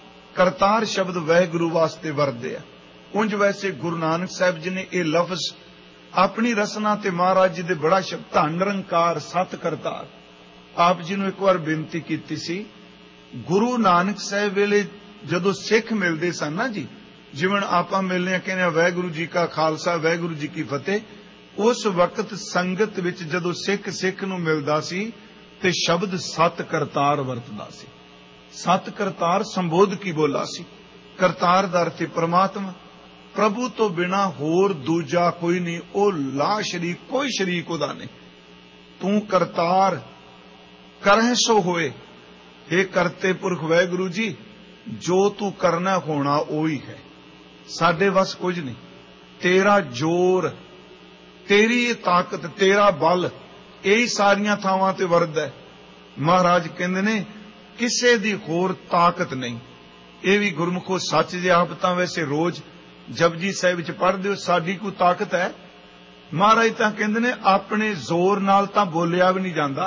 करतार शब्द वाहिगुरू वास्ते वरदे। उंज वैसे गुरु नानक साहब जी ने यह लफ्ज अपनी रसना ते महाराज जी दे बड़ा शब्द धन निरंकार सत करतार। आप जी नूं एक बार बेनती कीती सी, गुरु नानक साहिब वेले जदों सिख मिलदे सन ना जी, जिवें आपां मिलने कहने वाहिगुरू जी का खालसा वाहिगुरू जी की फतेह, उस वक्त संगत विच जदों सिख सिख नूं मिलदा सी ते शब्द सत करतार वरतदा सी। सत करतार संबोध की बोला सी। करतार दा अर्थ परमात्मा, प्रभु तो बिना होर दूजा कोई नहीं, ओ ला शरीक, कोई शरीक उहदा नहीं। तू करतार करह सो होए, हे करते पुरख वाहिगुरू जी, जो तू करना होना ओही है, साडे वस कुछ नहीं। तेरा जोर, तेरी ताकत, तेरा बल, यही सारियां थावां ते वरदा है। महाराज कहंदे ने किसे दी होर ताकत नहीं। ये भी गुरमुखो सच जे आप तां वैसे रोज जपजी साहिब विच पढ़दे हो, साडी कोई ताकत है? महाराज तां कहंदे ने अपने जोर नाल तां बोलिया भी नहीं जांदा,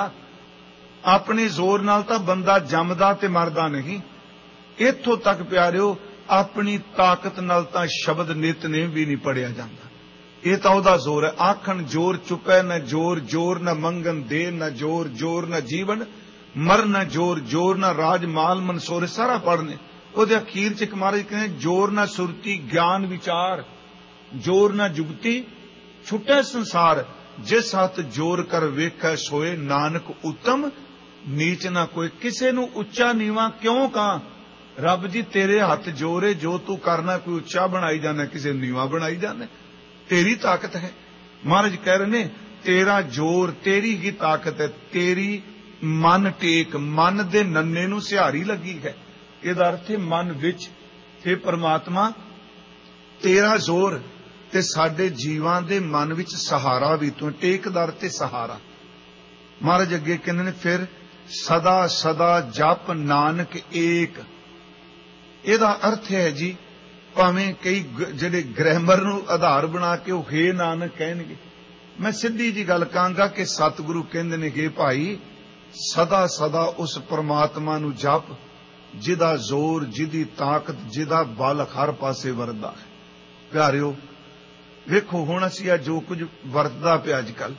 अपने जोर नाल तां बंदा जमदा ते मरदा नहीं। इत्थों तक प्यारिओ अपनी ताकत नाल तां शब्द नितनेम भी नहीं पढ़िया जांदा। ये तां ओहदा जोर है। आखण जोर चुपै न जोर, जोर न मंगन दे न जोर, जोर न जीवन मर न जोर, जोर न राज माल मनसोरे, सारा पढ़ने। ਉਹਦੇ ਅਖੀਰ ਚ ਇੱਕ ਮਹਾਰਾਜ ਕਹਿੰਦੇ ਜੋਰ ਨਾ ਸੁਰਤੀ ਗਿਆਨ ਵਿਚਾਰ, ਜੋਰ ਨਾ ਜੁਗਤੀ ਛੁੱਟੈ ਸੰਸਾਰ, ਜਿਸ ਹੱਥ ਜੋਰ ਕਰ ਵੇਖੈ ਸੋਏ, ਨਾਨਕ ਉਤਮ ਨੀਚ ਨਾ ਕੋਈ। ਕਿਸੇ ਨੂੰ ਉੱਚਾ ਨੀਵਾਂ ਕਿਉਂ ਕਹਾਂ? ਰੱਬ ਜੀ ਤੇਰੇ ਹੱਥ ਜੋਰ ਏ, ਜੋ ਤੂੰ ਕਰਨਾ ਕੋਈ ਉੱਚਾ ਬਣਾਈ ਜਾਣਾ, ਕਿਸੇ ਨੂੰ ਨੀਵਾਂ ਬਣਾਈ ਜਾਣਾ, ਤੇਰੀ ਤਾਕਤ ਹੈ। ਮਹਾਰਾਜ ਕਹਿ ਰਹੇ ਨੇ ਤੇਰਾ ਜੋਰ, ਤੇਰੀ ਹੀ ਤਾਕਤ ਹੈ, ਤੇਰੀ ਮਨ ਟੇਕ, ਮਨ ਦੇ ਨੰਨੇ ਨੂੰ ਸਿਹਾਰੀ ਲੱਗੀ ਹੈ। ਇਹਦਾ ਅਰਥ ਹੈ ਮਨ ਵਿੱਚ, हे परमात्मा तेरा जोर ते साडे जीवां दे मन विच सहारा भी तू, टेकदार ते सहारा। महाराज अगे कहंदे ने फिर सदा सदा जप नानक एक। ਇਹਦਾ अर्थ है जी भावें कई ਜਿਹੜੇ ग्रैमर ਨੂੰ आधार बना के ਉਹ हे नानक ਕਹਿਣਗੇ, मैं सिद्धी जी गल कहांगा कि सतगुरु कहंदे ने कि भाई सदा सदा उस परमात्मा ਨੂੰ जप जिदा जोर, जिदी ताकत, जिदा बल हर पासे वरदा है। प्यारिओ वेखो हुण असीं आ जो कुछ वरतदा पिया अज कल,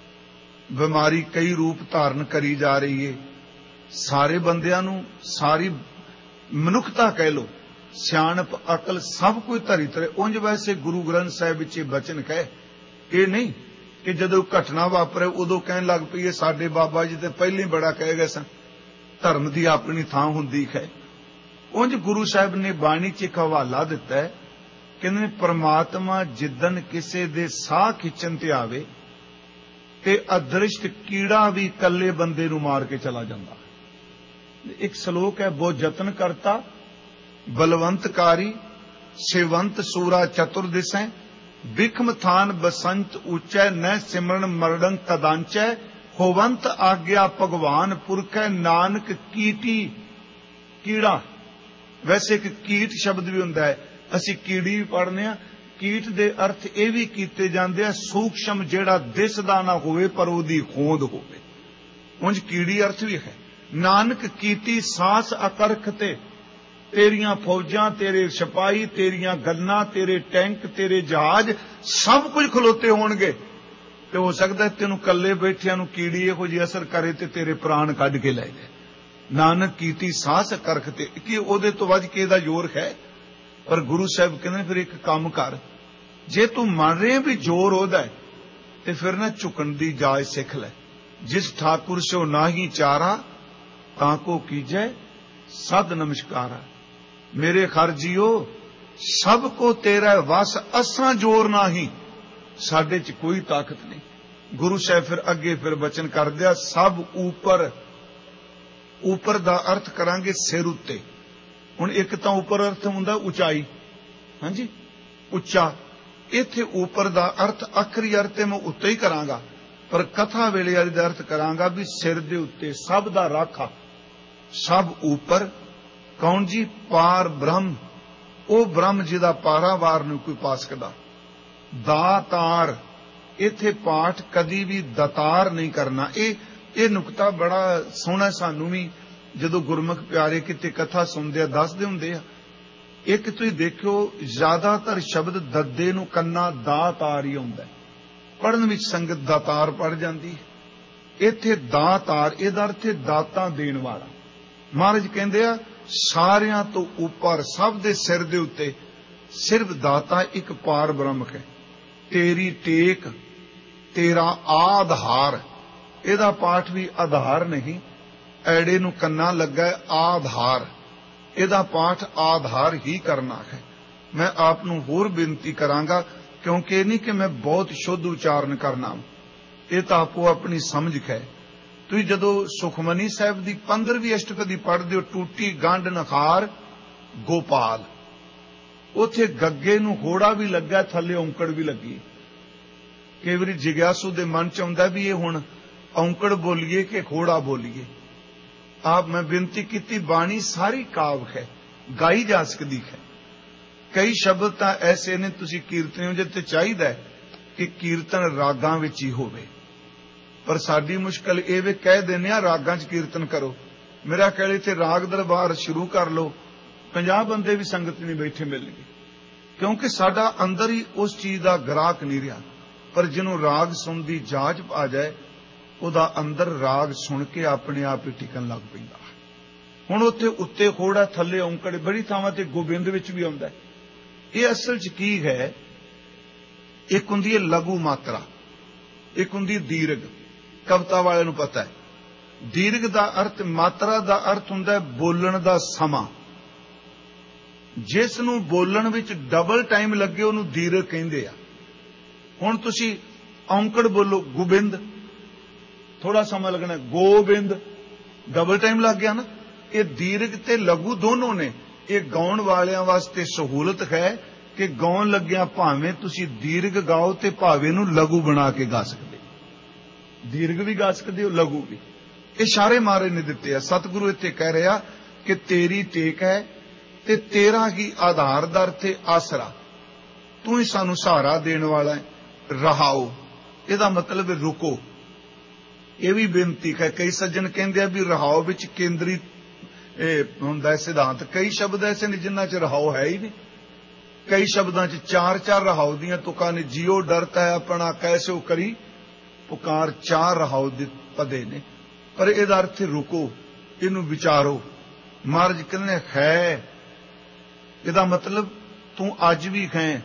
बीमारी कई रूप धारण करी जा रही है। सारे बंदियां नूं, सारी मनुखता कह लो, सियाणप अकल सब कुछ धरी तरे। उंज वैसे गुरु ग्रंथ साहिब विच बचन कहे, ये नहीं कि जदों घटना वापरे उदों कहण लग पईए साडे बाबा जी ते पहले ही बड़ा कह गए सन, धर्म की अपनी थां हुंदी है। उंज गुरु साहिब ने बाणी च एक हवाला दिता है, कहंदे परमात्मा जिदन किसे दे साह खिंचण ते आवे ते अदृष्ट कीड़ा भी कल्ले बंदे नूं मार के चला जांदा। एक श्लोक है, बहु जतन करता बलवंतकारी सेवंत सूरा चतुर दिसै, बिखम थान बसंत ऊंचै, न सिमरन मरडंग कदांचै, होवंत आग्या भगवान पुरखै, नानक कीटी। कीड़ा वैसे एक कीट शब्द भी हुंदा है, असी कीड़ी भी पढ़ने आ। कीट दे अर्थ ये भी कीते जांदे आ सूक्ष्म, जेड़ा दिसदा ना होवे पर ओदी होंद होवे, उंज कीड़ी अर्थ भी है। नानक कीती सांस अकरख ते, तेरियां फौजां, तेरे सिपाही, तेरियां गन्ना, तेरे टैंक, तेरे जहाज सब कुछ खलोते होणगे, ते हो सकता है तेनू कल्ले बैठिया नू कीड़ी इहो जी असर करे ते तेरे प्राण कढ के लै जाए। नानक कीती सांस करख ते, कि ओदे तो वध के दा जोर है। पर गुरु साहब कहंदे फिर एक काम कर, जे तू मन रहे भी जोर ओदा है ते फिर ना झुकण दी जाच सिख लै। जिस ठाकुर सो नाही चारा, ताको कीजै सद नमस्कारा। मेरे खर जियो सबको तेरा वस, असां जोर नाही, साडे च कोई ताकत नहीं। गुरु साहब फिर अगे फिर वचन कर दिया, सब ऊपर। ऊपर दा अर्थ करांगे सिर उत्ते। हुण एक तां ऊपर अर्थ हुंदा उचाई, हां जी उच्चा, इत्थे ऊपर दा अर्थ आखरी अर्थ मैं उत्ते ही करांगा, पर कथा वेले वाली दा अर्थ करांगा भी सिर दे उत्ते, सब दा राखा, सब ऊपर। कौन जी? पार ब्रह्म, ओ ब्रह्म जिहदा पारावार नहीं कोई पा सकदा। दातार, इत्थे पाठ कदी भी दतार नहीं करना। ये ये नुकता बड़ा सोहना सानू भी जदों गुरमुख प्यारे किते कथा सुनदे दसदे हुंदे आ। एक तुसीं देखियो ज्यादातर शब्द दद्दे नूं कन्ना दा तार ही आउंदा है, ਪੜ੍ਹਨ ਵਿੱਚ ਸੰਗਤ ਦਾਤਾਰ ਪੜ ਜਾਂਦੀ ਹੈ। ਇੱਥੇ ਦਾਤਾਰ ਇਹਦਾ ਅਰਥ ਹੈ ਦਾਤਾਂ ਦੇਣ ਵਾਲਾ। ਮਹਾਰਾਜ ਕਹਿੰਦੇ ਆ ਸਾਰਿਆਂ ਤੋਂ ਉੱਪਰ ਸਭ ਦੇ ਸਿਰ ਦੇ ਉੱਤੇ ਸਿਰਫ ਦਾਤਾ ਇੱਕ ਪਾਰ ਬ੍ਰਹਮ ਹੈ। ਤੇਰੀ ਟੇਕ, ਤੇਰਾ ਆਧਾਰ, ਇਹਦਾ ਪਾਠ ਵੀ ਆਧਾਰ ਨਹੀਂ, ਐੜੇ ਨੂੰ ਕੰਨਾ ਲੱਗਾ ਆਧਾਰ, ਇਹਦਾ ਪਾਠ ਆਧਾਰ ਹੀ ਕਰਨਾ ਹੈ। ਮੈਂ ਆਪ ਨੂੰ ਹੋਰ ਬੇਨਤੀ ਕਰਾਂਗਾ, ਕਿਉਂਕਿ ਇਹ ਨਹੀਂ ਕਿ ਮੈਂ ਬਹੁਤ ਸ਼ੁੱਧ ਉਚਾਰਨ ਕਰਨਾ, ਇਹ ਤਾਂ ਆਪੋ ਆਪਣੀ ਸਮਝ ਹੈ। ਤੁਸੀਂ ਜਦੋਂ ਸੁਖਮਨੀ ਸਾਹਿਬ ਦੀ ਪੰਦਰਵੀਂ ਅਸ਼ਟਪਦੀ ਪੜ੍ਹਦੇ ਹੋ, ਟੂਟੀ ਗੰਢ ਨਖਾਰ ਗੋਪਾਲ, ਉੱਥੇ ਗੱਗੇ ਨੂੰ ਹੋੜਾ ਵੀ ਲੱਗਾ, ਥੱਲੇ ਔਂਕੜ ਵੀ ਲੱਗੀ। ਕਈ ਵਾਰੀ ਜਿਗਿਆਸੂ ਦੇ ਮਨ ਚ ਆਉਂਦਾ ਵੀ ਇਹ ਹੁਣ ਔਂਕੜ ਬੋਲੀਏ ਕਿ ਹੋੜਾ ਬੋਲੀਏ। ਆਪ ਮੈਂ ਬੇਨਤੀ ਕੀਤੀ, ਬਾਣੀ ਸਾਰੀ ਕਾਵ ਹੈ, ਗਾਈ ਜਾ ਸਕਦੀ ਹੈ। ਕਈ ਸ਼ਬਦ ਤਾਂ ਐਸੇ ਨੇ ਤੁਸੀਂ ਕੀਰਤਨ ਜਿਹਦੇ ਤੇ ਚਾਹੀਦਾ ਕਿ ਕੀਰਤਨ ਰਾਗਾਂ ਵਿੱਚ ਹੀ ਹੋਵੇ, ਪਰ ਸਾਡੀ ਮੁਸ਼ਕਲ ਇਹ ਵੀ ਕਹਿ ਦਿੰਦੇ ਆ ਰਾਗਾਂ 'ਚ ਕੀਰਤਨ ਕਰੋ। ਮੇਰਾ ਖਿਆਲ ਇੱਥੇ ਰਾਗ ਦਰਬਾਰ ਸ਼ੁਰੂ ਕਰ ਲਓ, ਪੰਜਾਹ ਬੰਦੇ ਵੀ ਸੰਗਤ ਨਹੀਂ ਬੈਠੇ ਮਿਲਣਗੇ, ਕਿਉਂਕਿ ਸਾਡਾ ਅੰਦਰ ਹੀ ਉਸ ਚੀਜ਼ ਦਾ ਗ੍ਰਾਹਕ ਨਹੀਂ ਰਿਹਾ। ਪਰ ਜਿਹਨੂੰ ਰਾਗ ਸੁਣ ਦੀ ਜਾਚ ਆ ਜਾਏ, ਉਹਦਾ ਅੰਦਰ ਰਾਗ ਸੁਣ ਕੇ ਆਪਣੇ ਆਪ ਹੀ ਟਿਕਣ ਲੱਗ ਪੈਂਦਾ। ਹੁਣ ਉੱਥੇ ਉੱਤੇ ਖੋੜਾ, ਥੱਲੇ ਔਂਕੜ, ਬੜੀ ਥਾਵਾਂ ਤੇ ਗੋਬਿੰਦ ਵਿੱਚ ਵੀ ਆਉਂਦਾ। ਇਹ ਅਸਲ 'ਚ ਕੀ ਹੈ? ਇੱਕ ਹੁੰਦੀ ਹੈ ਲਘੂ ਮਾਤਰਾ, ਇੱਕ ਹੁੰਦੀ ਦੀਰਘ। ਕਵਿਤਾ ਵਾਲਿਆਂ ਨੂੰ ਪਤਾ ਹੈ, ਦੀਰਘ ਦਾ ਅਰਥ, ਮਾਤਰਾ ਦਾ ਅਰਥ ਹੁੰਦਾ ਹੈ ਬੋਲਣ ਦਾ ਸਮਾਂ। ਜਿਸ ਨੂੰ ਬੋਲਣ ਵਿੱਚ ਡਬਲ ਟਾਈਮ ਲੱਗੇ ਉਹਨੂੰ ਦੀਰਘ ਕਹਿੰਦੇ ਆ। ਹੁਣ ਤੁਸੀਂ ਔਂਕੜ ਬੋਲੋ ਗੋਬਿੰਦ, ਥੋੜਾ ਸਮਾਂ ਲੱਗਣਾ, ਗੋਬਿੰਦ ਡਬਲ ਟਾਈਮ ਲੱਗ ਗਿਆ ਨਾ। ਇਹ ਦੀਰਘ ਤੇ ਲਘੂ ਦੋਨੋਂ ਨੇ। ਇਹ ਗਾਉਣ ਵਾਲਿਆਂ ਵਾਸਤੇ ਸਹੂਲਤ ਹੈ ਕਿ ਗਾਉਣ ਲੱਗਿਆ ਭਾਵੇਂ ਤੁਸੀਂ ਦੀਰਘ ਗਾਓ ਤੇ ਭਾਵੇਂ ਨੂੰ ਲਘੂ ਬਣਾ ਕੇ ਗਾ ਸਕਦੇ, ਦੀਰਘ ਵੀ ਗਾ ਸਕਦੇ ਹੋ, ਲਘੂ ਵੀ। ਇਸ਼ਾਰੇ ਮਾਰੇ ਨੇ ਦਿੱਤੇ ਆ। ਸਤਿਗੁਰੂ ਇੱਥੇ ਕਹਿ ਰਿਹਾ ਕਿ ਤੇਰੀ ਟੇਕ ਹੈ ਤੇ ਤੇਰਾ ਹੀ ਆਧਾਰਦਾਰ ਤੇ ਆਸਰਾ, ਤੂੰ ਹੀ ਸਾਨੂੰ ਸਹਾਰਾ ਦੇਣ ਵਾਲਾ ਹੈ। ਰਹਾਓ, ਇਹਦਾ ਮਤਲਬ ਹੈ ਰੁਕੋ। ਇਹ ਵੀ ਬੇਨਤੀ ਹੈ, ਕਈ ਸੱਜਣ ਕਹਿੰਦੇ ਆ ਵੀ ਰਹਾਓ ਵਿੱਚ ਕੇਂਦਰੀ ਇਹ ਹੁੰਦਾ ਸਿਧਾਂਤ। ਕਈ ਸ਼ਬਦ ਐਸੇ ਨੇ ਜਿਨ੍ਹਾਂ 'ਚ ਰਹਾਓ ਹੈ ਹੀ ਨਹੀਂ। ਕਈ ਸ਼ਬਦਾਂ 'ਚ ਚਾਰ ਚਾਰ ਰਹਾਓ ਦੀਆਂ ਤੁਕਾਂ ਨੇ। ਜੀਓ ਡਰਤਾ ਹੈ ਆਪਣਾ ਕੈਸੋ ਕਰੀ ਪੁਕਾਰ, ਚਾਰ ਰਹਾਓ ਦੇ ਪਦੇ ਨੇ। ਪਰ ਇਹਦਾ ਅਰਥ ਰੁਕੋ, ਇਹਨੂੰ ਵਿਚਾਰੋ। ਮਹਾਰਾਜ ਕਹਿੰਦੇ ਹੈ, ਇਹਦਾ ਮਤਲਬ ਤੂੰ ਅੱਜ ਵੀ ਹੈ,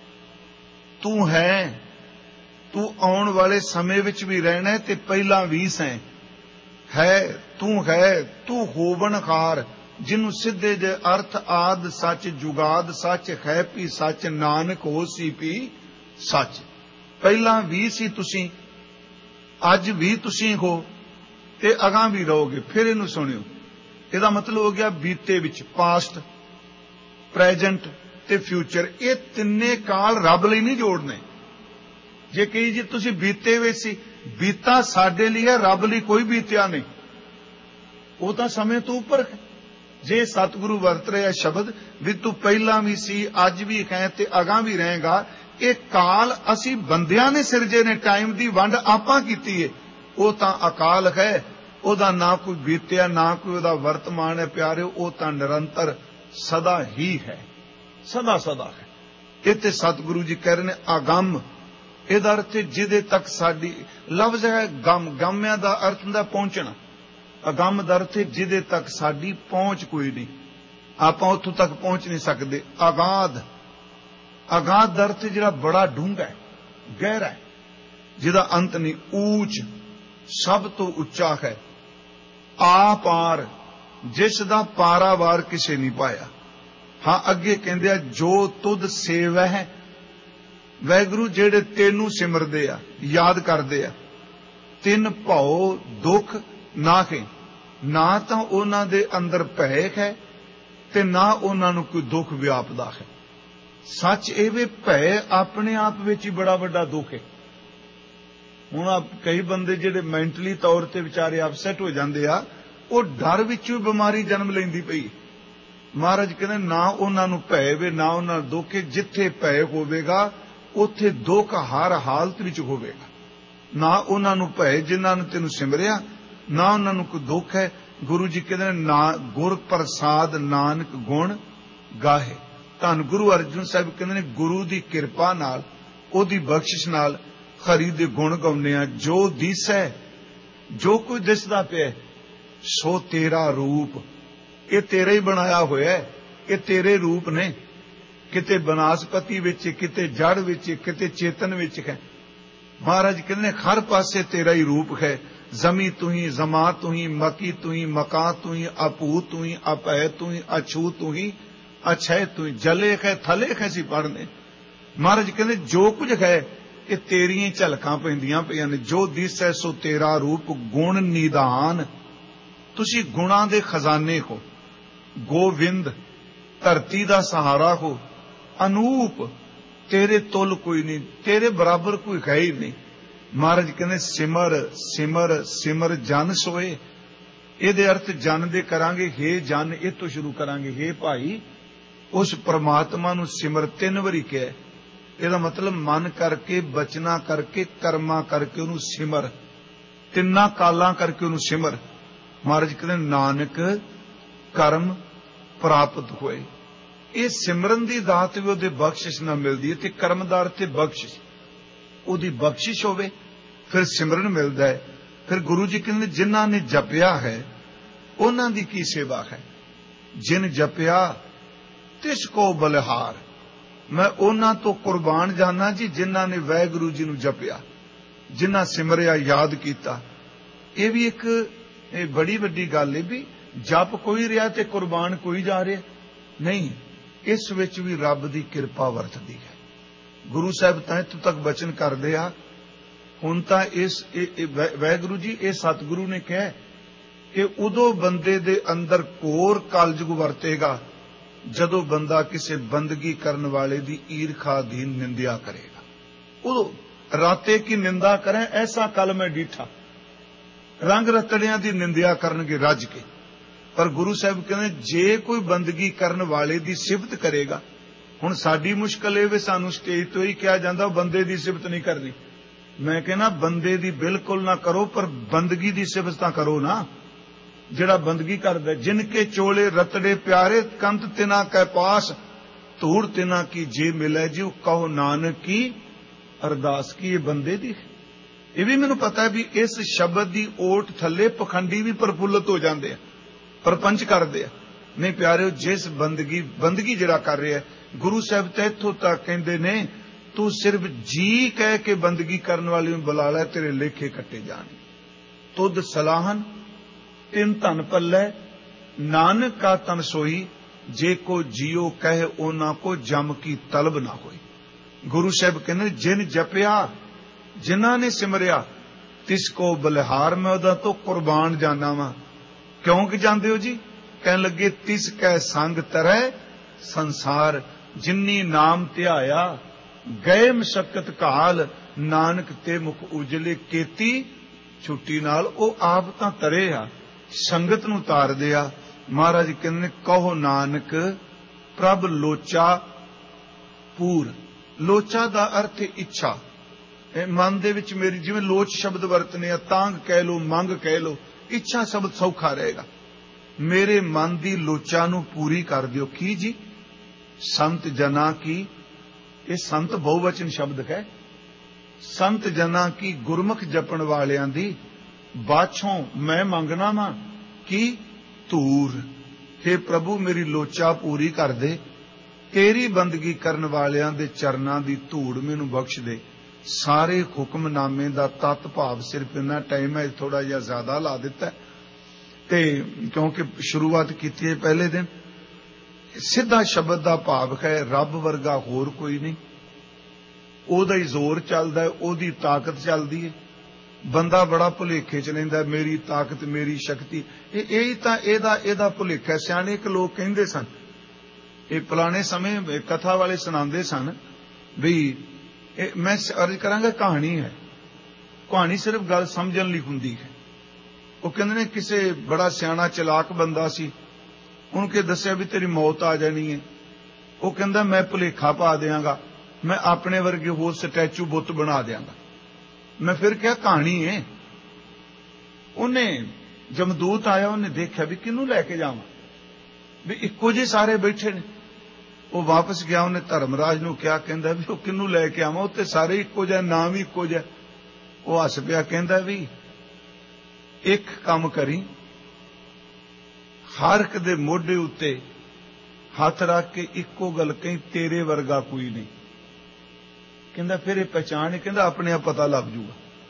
ਤੂੰ ਹੈ, ਤੂੰ ਆਉਣ ਵਾਲੇ ਸਮੇਂ ਵਿੱਚ ਵੀ ਰਹਿਣਾ ਤੇ ਪਹਿਲਾਂ ਵੀ ਸੈਂ। ਹੈ, ਤੂੰ ਹੈ, ਤੂੰ ਹੋਵਨਹਾਰ, ਜਿਹਨੂੰ ਸਿੱਧੇ ਜੇ ਅਰਥ ਆਦ ਸੱਚ, ਜੁਗਾਦ ਸੱਚ, ਹੈ ਵੀ ਸੱਚ, ਨਾਨਕ ਹੋਸੀ ਵੀ ਸੱਚ। ਪਹਿਲਾਂ ਵੀ ਸੀ ਤੁਸੀਂ, ਅੱਜ ਵੀ ਤੁਸੀਂ ਹੋ ਤੇ ਅਗਾਂ ਵੀ ਰਹੋਗੇ। ਫਿਰ ਇਹਨੂੰ ਸੁਣਿਓ, ਇਹਦਾ ਮਤਲਬ ਹੋ ਗਿਆ ਬੀਤੇ ਵਿੱਚ, ਪਾਸਟ, ਪ੍ਰੈਜੈਂਟ ਤੇ ਫਿਊਚਰ। ਇਹ ਤਿੰਨੇ ਕਾਲ ਰੱਬ ਲਈ ਨਹੀਂ ਜੋੜਨੇ। ਜੇ ਕਹੀ ਜੀ ਤੁਸੀਂ ਬੀਤੇ ਵਿੱਚ ਸੀ, ਬੀਤਾ ਸਾਡੇ ਲਈ ਹੈ, ਰੱਬ ਲਈ ਕੋਈ ਬੀਤਿਆ ਨਹੀਂ, ਉਹ ਤਾਂ ਸਮੇਂ ਤੋਂ ਉੱਪਰ ਹੈ। ਜੇ ਸਤਿਗੁਰੂ ਵਰਤ ਰਿਹਾ ਸ਼ਬਦ ਵੀ ਤੂੰ ਪਹਿਲਾਂ ਵੀ ਸੀ, ਅੱਜ ਵੀ ਹੈ ਤੇ ਅਗਾਂ ਵੀ ਰਹੇਗਾ, ਇਹ ਕਾਲ ਅਸੀਂ ਬੰਦਿਆਂ ਨੇ ਸਿਰਜੇ ਨੇ, ਟਾਈਮ ਦੀ ਵੰਡ ਆਪਾਂ ਕੀਤੀ ਹੈ। ਉਹ ਤਾਂ ਅਕਾਲ ਹੈ, ਉਹਦਾ ਨਾ ਕੋਈ ਬੀਤਿਆ ਨਾ ਕੋਈ ਉਹਦਾ ਵਰਤਮਾਨ ਹੈ। ਪਿਆਰਿਓ, ਉਹ ਤਾਂ ਨਿਰੰਤਰ ਸਦਾ ਹੀ ਹੈ, ਸਦਾ ਸਦਾ ਹੈ। ਇੱਥੇ ਸਤਿਗੁਰੂ ਜੀ ਕਹਿ ਰਹੇ ਨੇ ਅਗੰਮ, ਇਹਦਾ ਅਰਥ ਜਿਹਦੇ ਤੱਕ ਸਾਡੀ, ਲਫ਼ਜ਼ ਹੈ ਗਮ, ਗਮਿਆਂ ਦਾ ਅਰਥ ਹੁੰਦਾ ਪਹੁੰਚਣਾ। ਅਗੰਮ ਦਾ ਅਰਥ ਜਿਹਦੇ ਤੱਕ ਸਾਡੀ ਪਹੁੰਚ ਕੋਈ ਨਹੀਂ, ਆਪਾਂ ਉੱਥੋਂ ਤੱਕ ਪਹੁੰਚ ਨਹੀਂ ਸਕਦੇ। ਅਗਾਧ, ਅਗਾਧ ਦਾ ਅਰਥ ਜਿਹੜਾ ਬੜਾ ਡੂੰਘਾ ਹੈ, ਗਹਿਰਾ ਹੈ, ਜਿਹਦਾ ਅੰਤ ਨਹੀਂ। ਊਚ, ਸਭ ਤੋਂ ਉੱਚਾ ਹੈ। ਆਪਾਰ, ਜਿਸ ਦਾ ਪਾਰਾਵਾਰ ਕਿਸੇ ਨਹੀਂ ਪਾਇਆ। ਹਾਂ, ਅੱਗੇ ਕਹਿੰਦੇ ਆ ਜੋ ਤੁਧ ਸੇਵਹਿ, ਵਾਹਿਗੁਰੂ ਜਿਹੜੇ ਤੈਨੂੰ ਸਿਮਰਦੇ ਆ, ਯਾਦ ਕਰਦੇ ਆ। ਤਿੰਨ ਭਉ ਦੁੱਖ ਨਾਹੇ, ਨਾ ਤਾਂ ਉਹਨਾਂ ਦੇ ਅੰਦਰ ਭੈ ਹੈ ਤੇ ਨਾ ਉਹਨਾਂ ਨੂੰ ਕੋਈ ਦੁੱਖ ਵਿਆਪਦਾ ਹੈ। ਸੱਚ ਇਹ ਵੀ ਭੈ ਆਪਣੇ ਆਪ ਵਿੱਚ ਹੀ ਬੜਾ ਵੱਡਾ ਦੁੱਖ ਹੈ। ਹੁਣ ਆਪ ਕਈ ਬੰਦੇ ਜਿਹੜੇ ਮੈਂਟਲੀ ਤੌਰ ਤੇ ਵਿਚਾਰੇ ਅਪਸੈਟ ਹੋ ਜਾਂਦੇ ਆ, ਉਹ ਡਰ ਵਿੱਚੋਂ ਬਿਮਾਰੀ ਜਨਮ ਲੈਂਦੀ ਪਈ। ਮਹਾਰਾਜ ਕਹਿੰਦੇ ਨਾ ਉਹਨਾਂ ਨੂੰ ਭੈ ਵੇ, ਨਾ ਉਹਨਾਂ ਨੂੰ ਦੁੱਖ। ਜਿੱਥੇ ਭੈ ਹੋਵੇਗਾ ਉੱਥੇ ਦੁੱਖ ਹਰ ਹਾਲਤ ਵਿੱਚ ਹੋਵੇਗਾ। ਨਾ ਉਹਨਾਂ ਨੂੰ ਭੈ ਜਿਨ੍ਹਾਂ ਨੇ ਤੈਨੂੰ ਸਿਮਰਿਆ, ਨਾ ਉਹਨਾਂ ਨੂੰ ਕੋਈ ਦੁੱਖ ਹੈ। ਗੁਰੂ ਜੀ ਕਹਿੰਦੇ ਨਾ ਗੁਰ ਪ੍ਰਸਾਦ ਨਾਨਕ ਗੁਣ ਗਾਹੇ। ਧੰਨ ਗੁਰੂ ਅਰਜਨ ਸਾਹਿਬ ਕਹਿੰਦੇ ਨੇ ਗੁਰੂ ਦੀ ਕਿਰਪਾ ਨਾਲ, ਉਹਦੀ ਬਖਸ਼ਿਸ਼ ਨਾਲ हरि दे गुण गाउने आ। जो दिसै, जो कोई दिसदा पिया सो तेरा रूप, ये तेरा ही बनाया होया है, ये तेरे रूप ने। किते बनास्पति विच, किते जड़ विच, किते चेतन विच है। महाराज कहते हर पासे तेरा ही रूप है। जमी तू ही, जमा तू ही, मकी तू ही, मका तू ही, अपू तू ही, अपह तू ही, अछू तू ही, अछय तू ही। जले है थले है सी पढ़ने। महाराज कहते जो कुछ है ये तेरियां झलकां पैंदियां पईयां ने। जो दिस है सो तेरा रूप, गुण निधान। तुसी गुणां दे खजाने हो। गोविंद धरती दा सहारा हो। अनूप तेरे तुल कोई नहीं, तेरे बराबर कोई है ही नहीं। महाराज कहते सिमर सिमर सिमर जन सोए। ਇਹਦੇ अर्थ जन दे करांगे। हे जन ਇਹ ਤੋਂ शुरू करांगे। हे भाई उस परमात्मा ਨੂੰ सिमर तीन वारी कहा। ਇਹਦਾ मतलब मन करके, बचना करके, कर्मा करके ਉਹਨੂੰ सिमर। ਤਿੰਨਾਂ ਕਾਲਾਂ करके ਉਹਨੂੰ सिमर। महाराज कहते नानक कर्म प्राप्त होए। ਇਹ सिमरन ਦੀ ਦਾਤ ਵੀ ਉਹਦੇ ਬਖਸ਼ਿਸ਼ ਨਾਲ ਮਿਲਦੀ ਹੈ ਤੇ ਕਰਮਦਾਰ ਤੇ ਬਖਸ਼ਿਸ਼, ਉਹਦੀ ਬਖਸ਼ਿਸ਼ ਹੋਵੇ ਫਿਰ ਸਿਮਰਨ ਮਿਲਦਾ ਹੈ। ਫਿਰ ਗੁਰੂ ਜੀ ਕਹਿੰਦੇ ਜਿਨ੍ਹਾਂ ਨੇ ਜਪਿਆ ਹੈ ਉਹਨਾਂ ਦੀ ਕੀ ਸੇਵਾ ਹੈ। ਜਿਨ ਜਪਿਆ ਤਿਸ ਕੋ ਬਲਿਹਾਰ। ਮੈਂ ਉਹਨਾਂ ਤੋਂ ਕੁਰਬਾਨ ਜਾਣਾ ਜੀ ਜਿਨ੍ਹਾਂ ਨੇ ਵਾਹਿਗੁਰੂ ਜੀ ਨੂੰ ਜਪਿਆ, ਜਿਨ੍ਹਾਂ ਸਿਮਰਿਆ, ਯਾਦ ਕੀਤਾ। ਇਹ ਵੀ ਇੱਕ ਇਹ ਬੜੀ ਵੱਡੀ ਗੱਲ ਹੈ ਵੀ ਜਪ ਕੋਈ ਰਿਹਾ ਤੇ ਕੁਰਬਾਨ ਕੋਈ ਜਾ ਰਿਹਾ ਨਹੀਂ। ਇਸ ਵਿੱਚ ਵੀ ਰੱਬ ਦੀ ਕਿਰਪਾ ਵਰਤਦੀ ਹੈ। ਗੁਰੂ ਸਾਹਿਬ ਤਾਂ ਇੱਥੋਂ ਤੱਕ ਬਚਨ ਕਰਦੇ ਆ। ਹੁਣ ਤਾਂ ਇਸ ਵਾਹਿਗੁਰੂ ਜੀ ਇਹ ਸਤਿਗੁਰੂ ਨੇ ਕਿਹਾ ਕਿ ਉਦੋਂ ਬੰਦੇ ਦੇ ਅੰਦਰ ਕੋਰ ਕਲਯੁਗ ਵਰਤੇਗਾ ਜਦੋਂ ਬੰਦਾ ਕਿਸੇ ਬੰਦਗੀ ਕਰਨ ਵਾਲੇ ਦੀ ਈਰਖਾ ਦੀ ਨਿੰਦਿਆ ਕਰੇਗਾ। ਉਦੋਂ ਰਾਤੇ ਕੀ ਨਿੰਦਾ ਕਰੇ ਐਸਾ ਕਲ ਮੈਂ ਡੀਠਾ। ਰੰਗ ਰਤੜਿਆਂ ਦੀ ਨਿੰਦਿਆ ਕਰਨਗੇ ਰੱਜ ਕੇ। ਪਰ ਗੁਰੂ ਸਾਹਿਬ ਕਹਿੰਦੇ ਜੇ ਕੋਈ ਬੰਦਗੀ ਕਰਨ ਵਾਲੇ ਦੀ ਸਿਫਤ ਕਰੇਗਾ। ਹੁਣ ਸਾਡੀ ਮੁਸ਼ਕਲ ਇਹ ਵੀ ਸਾਨੂੰ ਸਟੇਜ ਤੋਂ ਹੀ ਕਿਹਾ ਜਾਂਦਾ ਬੰਦੇ ਦੀ ਸਿਫਤ ਨਹੀਂ ਕਰਨੀ। ਮੈਂ ਕਹਿੰਦਾ ਬੰਦੇ ਦੀ ਬਿਲਕੁਲ ਨਾ ਕਰੋ, ਪਰ ਬੰਦਗੀ ਦੀ ਸਿਫਤ ਤਾਂ ਕਰੋ ਨਾ। ਜਿਹੜਾ ਬੰਦਗੀ ਕਰਦਾ ਜਿਨ ਕੇ ਚੋਲੇ ਰਤੜੇ ਪਿਆਰੇ ਕੰਤ ਤਿਨਾ ਕੈ ਪਾਸ ਧੂੜ ਤਿਨਾ ਕੀ ਜੇ ਮਿਲੇ ਜਿਉ ਕਹੋ ਨਾਨਕ ਕੀ ਅਰਦਾਸ ਕੀ। ਇਹ ਬੰਦੇ ਦੀ। ਇਹ ਵੀ ਮੈਨੂੰ ਪਤਾ ਵੀ ਇਸ ਸ਼ਬਦ ਦੀ ਓਟ ਥੱਲੇ ਪਖੰਡੀ ਵੀ ਪ੍ਰਫੁੱਲਤ ਹੋ ਜਾਂਦੇ ਆ, ਪਰਪੰਚ ਕਰਦੇ ਆ। ਨਹੀਂ ਪਿਆਰਿਓ, ਜਿਸ ਬੰਦਗੀ ਬੰਦਗੀ ਜਿਹੜਾ ਕਰ ਰਿਹਾ ਗੁਰੂ ਸਾਹਿਬ ਤਾਂ ਇੱਥੋਂ ਤੱਕ ਕਹਿੰਦੇ ਨੇ ਤੂੰ ਸਿਰਫ ਜੀ ਕਹਿ ਕੇ ਬੰਦਗੀ ਕਰਨ ਵਾਲੇ ਨੂੰ ਬੁਲਾ ਲੈ, ਤੇਰੇ ਲੇਖੇ ਕੱਟੇ ਜਾਣੇ। ਤੁਧ ਸਲਾਹਨ ਤਿੰਨ ਧਨ ਪੱਲੇ ਨਾਨਕ ਕਾ ਤਨ ਸੋਈ। ਜੇ ਕੋ ਜੀਓ ਕਹੇ ਉਹਨਾਂ ਕੋ ਜਮ ਕੀ ਤਲਬ ਨਾ ਹੋਈ। ਗੁਰੂ ਸਾਹਿਬ ਕਹਿੰਦੇ ਜਿਨ ਜਪਿਆ, ਜਿਨ੍ਹਾਂ ਨੇ ਸਿਮਰਿਆ, ਤਿਸ ਕੋ ਬਲਿਹਾਰ। ਮੈਂ ਉਹਦਾ ਤੋਂ ਕੁਰਬਾਨ ਜਾਣਾ ਵਾਂ। ਕਿਉਂ ਕਿ ਜਾਂਦੇ ਹੋ ਜੀ? ਕਹਿਣ ਲੱਗੇ ਤਿਸ ਕੈ ਸੰਗ ਤਰੈ ਸੰਸਾਰ। ਜਿਨੀ ਨਾਮ ਧਿਆਇਆ ਗਏ ਮਸ਼ਕਤ ਕਾਲ। ਨਾਨਕ ਤੇ ਮੁਖ ਉਜਲੇ ਕੀਤੀ ਛੁੱਟੀ ਨਾਲ। ਉਹ ਆਪ ਤਾਂ ਤਰੇ ਆ, ਸੰਗਤ ਨੂੰ ਤਾਰਦੇ ਆ। ਮਹਾਰਾਜ ਕਹਿੰਦੇ ਕਹੋ ਨਾਨਕ ਪ੍ਰਭ ਲੋਚਾ ਪੂਰ। ਲੋਚਾ ਦਾ ਅਰਥ ਇੱਛਾ। ਮਨ ਦੇ ਵਿੱਚ ਮੇਰੀ, ਜਿਵੇਂ ਲੋਚ ਸ਼ਬਦ ਵਰਤਨੇ ਆ, ਤਾਂਗ ਕਹਿ ਲੋ, ਮੰਗ ਕਹਿ ਲੋ, ਇੱਛਾ ਸ਼ਬਦ ਸੌਖਾ ਰਹੇਗਾ। ਮੇਰੇ ਮਨ ਦੀ ਲੋਚਾ ਨੂੰ ਪੂਰੀ ਕਰ ਦਿਓ। ਕੀ ਜੀ? ਸੰਤ ਜਨਾ ਕੀ। ਇਹ ਸੰਤ ਬਹੁਵਚਨ ਸ਼ਬਦ ਹੈ। ਸੰਤ ਜਨਾ ਕੀ ਗੁਰਮੁਖ ਜਪਣ ਵਾਲਿਆਂ ਦੀ ਬਾਛੋਂ ਮੈਂ ਮੰਗਣਾ ਵਾਂ ਕੀ ਧੂਰ। हे ਪ੍ਰਭੂ ਮੇਰੀ ਲੋਚਾ ਪੂਰੀ ਕਰ ਦੇ। ਤੇਰੀ ਬੰਦਗੀ ਕਰਨ ਵਾਲਿਆਂ ਦੇ ਚਰਨਾਂ ਦੀ ਧੂੜ ਮੈਨੂੰ ਬਖਸ਼ ਦੇ। ਸਾਰੇ ਹੁਕਮਨਾਮੇ ਦਾ ਤਤ ਭਾਵ ਸਿਰਫ ਇੰਨਾ ਟਾਈਮ ਹੈ, ਥੋੜਾ ਜਿਹਾ ਜ਼ਿਆਦਾ ਲਾ ਦਿੱਤਾ ਤੇ ਕਿਉਂਕਿ ਸ਼ੁਰੂਆਤ ਕੀਤੀ ਹੈ ਪਹਿਲੇ ਦਿਨ। ਸਿੱਧਾ ਸ਼ਬਦ ਦਾ ਭਾਵ ਹੈ ਰੱਬ ਵਰਗਾ ਹੋਰ ਕੋਈ ਨਹੀਂ। ਉਹਦਾ ਹੀ ਜ਼ੋਰ ਚੱਲਦਾ, ਉਹਦੀ ਤਾਕਤ ਚੱਲਦੀ ਹੈ। ਬੰਦਾ ਬੜਾ ਭੁਲੇਖੇ ਚ ਲੈਂਦਾ ਮੇਰੀ ਤਾਕਤ, ਮੇਰੀ ਸ਼ਕਤੀ। ਇਹ ਇਹੀ ਤਾਂ ਇਹਦਾ ਇਹਦਾ ਭੁਲੇਖਾ। ਸਿਆਣੇ ਇੱਕ ਲੋਕ ਕਹਿੰਦੇ ਸਨ, ਇਹ ਪੁਰਾਣੇ ਸਮੇਂ ਕਥਾ ਵਾਲੇ ਸੁਣਾਉਂਦੇ ਸਨ ਵੀ ਇਹ ਮੈਂ ਅਰਜ਼ ਕਰਾਂਗਾ ਕਹਾਣੀ ਹੈ। ਕਹਾਣੀ ਸਿਰਫ ਗੱਲ ਸਮਝਣ ਲਈ ਹੁੰਦੀ ਹੈ। ਉਹ ਕਹਿੰਦੇ ਨੇ ਕਿਸੇ ਬੜਾ ਸਿਆਣਾ ਚਲਾਕ ਬੰਦਾ ਸੀ, ਉਹਨੂੰ ਕਿ ਦੱਸਿਆ ਵੀ ਤੇਰੀ ਮੌਤ ਆ ਜਾਣੀ ਹੈ। ਉਹ ਕਹਿੰਦਾ ਮੈਂ ਭੁਲੇਖਾ ਪਾ ਦਿਆਂਗਾ, ਮੈਂ ਆਪਣੇ ਵਰਗੇ ਹੋਰ ਸਟੈਚੂ ਬੁੱਤ ਬਣਾ ਦਿਆਂਗਾ। ਮੈਂ ਫਿਰ ਕਿਹਾ ਕਹਾਣੀ ਹੈ। ਉਹਨੇ ਜਮਦੂਤ ਆਇਆ, ਉਹਨੇ ਦੇਖਿਆ ਵੀ ਕਿਹਨੂੰ ਲੈ ਕੇ ਜਾਵਾਂ, ਵੀ ਇੱਕੋ ਜਿਹੇ ਸਾਰੇ ਬੈਠੇ ਨੇ। ਉਹ ਵਾਪਸ ਗਿਆ, ਉਹਨੇ ਧਰਮਰਾਜ ਨੂੰ ਕਿਹਾ, ਕਹਿੰਦਾ ਵੀ ਉਹ ਕਿਹਨੂੰ ਲੈ ਕੇ ਆਵਾਂ, ਉੱਤੇ ਸਾਰੇ ਇੱਕੋ ਜਿਹਾ, ਨਾਮ ਵੀ ਇੱਕੋ ਜਿਹਾ। ਉਹ ਹੱਸ ਪਿਆ, ਕਹਿੰਦਾ ਵੀ ਇੱਕ ਕੰਮ ਕਰੀ, ਹਰ ਇੱਕ ਦੇ ਮੋਢੇ ਉੱਤੇ ਹੱਥ ਰੱਖ ਕੇ ਇੱਕੋ ਗੱਲ ਕਹੀਂ, ਤੇਰੇ ਵਰਗਾ ਕੋਈ ਨਹੀਂ। ਕਹਿੰਦਾ ਫਿਰ ਇਹ ਪਹਿਚਾਣ ਹੀ, ਕਹਿੰਦਾ ਆਪਣੇ ਆਪ ਪਤਾ ਲੱਗ ਜੂਗਾ।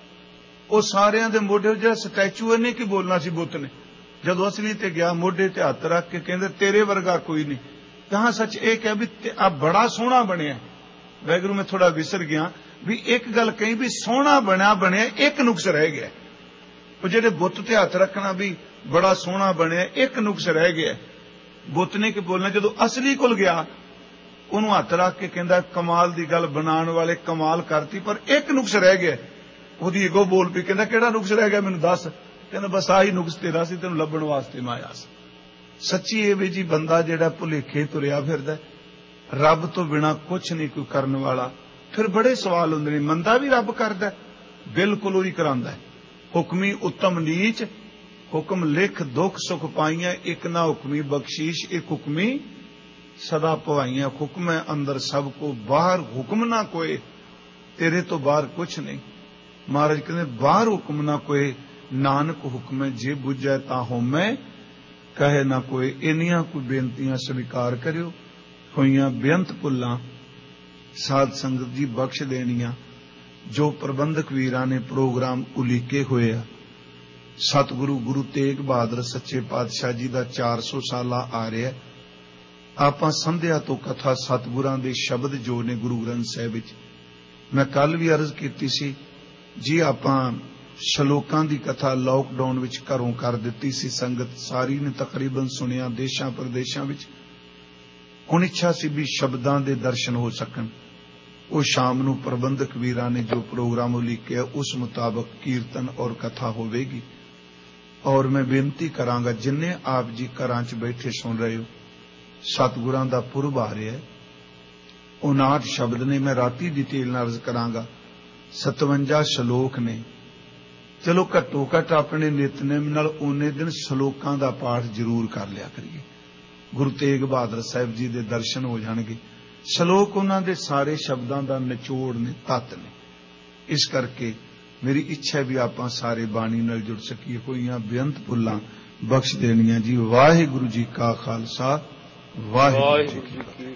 ਉਹ ਸਾਰਿਆਂ ਦੇ ਮੋਢੇ, ਜਿਹੜਾ ਸਟੈਚੂ ਇਹਨੇ ਕੀ ਬੋਲਣਾ ਸੀ ਬੁੱਤ ਨੇ, ਜਦੋਂ ਅਸਲੀ ਤੇ ਗਿਆ ਮੋਢੇ ਤੇ ਹੱਥ ਰੱਖ ਕੇ ਕਹਿੰਦਾ ਤੇਰੇ ਵਰਗਾ ਕੋਈ ਨਹੀਂ। ਕਹਾਂ ਸੱਚ ਇਹ ਕਿਹਾ ਵੀ ਆ ਬੜਾ ਸੋਹਣਾ ਬਣਿਆ। ਵੈਗਰੂ ਮੈਂ ਥੋੜਾ ਵਿਸਰ ਗਿਆ ਵੀ ਇੱਕ ਗੱਲ ਕਹੀ ਵੀ ਸੋਹਣਾ ਬਣਿਆ ਬਣਿਆ ਇੱਕ ਨੁਕਸ ਰਹਿ ਗਿਆ। ਉਹ ਜਿਹੜੇ ਬੁੱਤ ਤੇ ਹੱਥ ਰੱਖਣਾ ਵੀ ਬੜਾ ਸੋਹਣਾ ਬਣਿਆ, ਇੱਕ ਨੁਕਸ ਰਹਿ ਗਿਆ। ਬੁੱਤ ਨੇ ਕੀ ਬੋਲਣਾ, ਜਦੋਂ ਅਸਲੀ ਕੋਲ ਗਿਆ ਉਹਨੂੰ ਹੱਥ ਰੱਖ ਕੇ ਕਹਿੰਦਾ ਕਮਾਲ ਦੀ ਗੱਲ, ਬਣਾਉਣ ਵਾਲੇ ਕਮਾਲ ਕਰਤੀ, ਪਰ ਇੱਕ ਨੁਕਸ ਰਹਿ ਗਿਆ। ਉਹਦੀ ਈਗੋ ਬੋਲ ਪਈ, ਕਹਿੰਦਾ ਕਿਹੜਾ ਨੁਕਸ ਰਹਿ ਗਿਆ ਮੈਨੂੰ ਦੱਸ। ਕਹਿੰਦਾ ਬਸ ਆਹੀ ਨੁਕਸ ਤੇਰਾ ਸੀ, ਤੈਨੂੰ ਲੱਭਣ ਵਾਸਤੇ ਮੈਂ ਆਇਆ ਸੀ। ਸੱਚੀ ਇਹ ਵੀ ਜੀ ਬੰਦਾ ਜਿਹੜਾ ਭੁਲੇਖੇ ਤੁਰਿਆ ਫਿਰਦਾ, ਰੱਬ ਤੋਂ ਬਿਨਾ ਕੁਛ ਨਹੀਂ ਕੋਈ ਕਰਨ ਵਾਲਾ। ਫਿਰ ਬੜੇ ਸਵਾਲ ਹੁੰਦੇ ਨੇ, ਮੰਦਾ ਵੀ ਰੱਬ ਕਰਦਾ, ਬਿਲਕੁਲ ਉਹੀ ਕਰਾਂਦਾ। ਹੁਕਮੀ ਉੱਤਮ ਨੀਚ, ਹੁਕਮ ਲਿਖ ਦੁੱਖ ਸੁਖ ਪਾਈਆਂ, ਇੱਕ ਨਾ ਹੁਕਮੀ ਬਖਸ਼ੀਸ਼, ਇੱਕ ਹੁਕਮੀ ਸਦਾ ਭਵਾਈਆਂ। ਹੁਕਮ ਹੈ ਅੰਦਰ ਸਭ ਕੋ, ਬਾਹਰ ਹੁਕਮ ਨਾ ਕੋਏ, ਤੇਰੇ ਤੋਂ ਬਾਹਰ ਕੁਛ ਨਹੀਂ। ਮਹਾਰਾਜ ਕਹਿੰਦੇ ਬਾਹਰ ਹੁਕਮ ਨਾ ਕੋਏ, ਨਾਨਕ ਹੁਕਮ ਹੈ ਜੇ ਬੁੱਝੈ ਤਾਂ ਹੋਮੈ, ਕਹੇ ਨਾ ਕੋਈ। ਇੰਨੀਆਂ ਕੋਈ ਬੇਨਤੀਆਂ ਸਵੀਕਾਰ ਕਰਿਓ। ਹੋਈਆਂ ਬੇਅੰਤ ਭੁੱਲਾਂ ਸਾਧ ਸੰਗਤ ਜੀ ਬਖਸ਼ ਦੇਣੀਆਂ। ਜੋ ਪ੍ਰਬੰਧਕ ਵੀਰਾਂ ਨੇ ਪ੍ਰੋਗਰਾਮ ਉਲੀਕੇ ਹੋਏ ਆ, ਸਤਿਗੁਰੂ ਗੁਰੂ ਤੇਗ ਬਹਾਦਰ ਸੱਚੇ ਪਾਤਸ਼ਾਹ ਜੀ ਦਾ ਚਾਰ ਸੌ ਸਾਲਾ ਆ ਰਿਹਾ। ਆਪਾਂ ਸੰਧਿਆ ਤੋਂ ਕਥਾ ਸਤਿਗੁਰਾਂ ਦੇ ਸ਼ਬਦ ਜੋ ਨੇ ਗੁਰੂ ਗ੍ਰੰਥ ਸਾਹਿਬ ਵਿੱਚ, ਮੈਂ ਕੱਲ ਵੀ ਅਰਜ਼ ਕੀਤੀ ਸੀ ਜੀ, ਆਪਾਂ ਸ਼ਲੋਕਾਂ ਦੀ ਕਥਾ ਲਾਕਡਾਊਨ ਵਿੱਚ ਘਰੋਂ ਕਰ ਦਿੱਤੀ ਸੀ। ਸੰਗਤ ਸਾਰੀ ਨੇ ਤਕਰੀਬਨ ਸੁਣਿਆ ਦੇਸ਼ਾਂ ਪ੍ਰਦੇਸ਼ਾਂ ਵਿੱਚ। ਹੁਣ ਇੱਛਾ ਸੀ ਵੀ ਸ਼ਬਦਾਂ ਦੇ ਦਰਸ਼ਨ ਹੋ ਸਕਣ। ਉਹ ਸ਼ਾਮ ਨੂੰ ਪ੍ਰਬੰਧਕ ਵੀਰਾਂ ਨੇ ਜੋ ਪ੍ਰੋਗਰਾਮ ਉਲੀਕਿਆ ਉਸ ਮੁਤਾਬਕ ਕੀਰਤਨ ਔਰ ਕਥਾ ਹੋਵੇਗੀ। ਔਰ ਮੈਂ ਬੇਨਤੀ ਕਰਾਂਗਾ ਜਿੰਨੇ ਆਪ ਜੀ ਘਰਾਂ 'ਚ ਬੈਠੇ ਸੁਣ ਰਹੇ ਹੋ, ਸਤਿਗੁਰਾਂ ਦਾ ਪੁਰਬ ਆ ਰਿਹਾ। ਉਨਾਹਠ ਸ਼ਬਦ ਨੇ, ਮੈਂ ਰਾਤੀ ਡਿਟੇਲ ਨਾਲ ਅਰਜ਼ ਕਰਾਂਗਾ। ਸਤਵੰਜਾ ਸ਼ਲੋਕ ਨੇ। ਚਲੋ ਘੱਟੋ ਘੱਟ ਆਪਣੇ ਨਿਤਨੇਮ ਨਾਲ ਉਹਨੇ ਦਿਨ ਸ਼ਲੋਕਾਂ ਦਾ ਪਾਠ ਜ਼ਰੂਰ ਕਰ ਲਿਆ ਕਰੀਏ। ਗੁਰੂ ਤੇਗ ਬਹਾਦਰ ਸਾਹਿਬ ਜੀ ਦੇ ਦਰਸ਼ਨ ਹੋ ਜਾਣਗੇ। ਸ਼ਲੋਕ ਉਹਨਾਂ ਦੇ ਸਾਰੇ ਸ਼ਬਦਾਂ ਦਾ ਨਿਚੋੜ ਨੇ, ਤੱਤ ਨੇ। ਇਸ ਕਰਕੇ ਮੇਰੀ ਇੱਛਾ ਵੀ ਆਪਾਂ ਸਾਰੇ ਬਾਣੀ ਨਾਲ ਜੁੜ ਸਕੀਏ। ਹੋਈਆਂ ਬੇਅੰਤ ਭੁੱਲਾਂ ਬਖਸ਼ ਦੇਣੀਆਂ ਜੀ। ਵਾਹਿਗੁਰੂ ਜੀ ਕਾ ਖਾਲਸਾ, ਵਾਹਿਗੁਰੂ ਜੀ ਕੀ ਫਤਿਹ।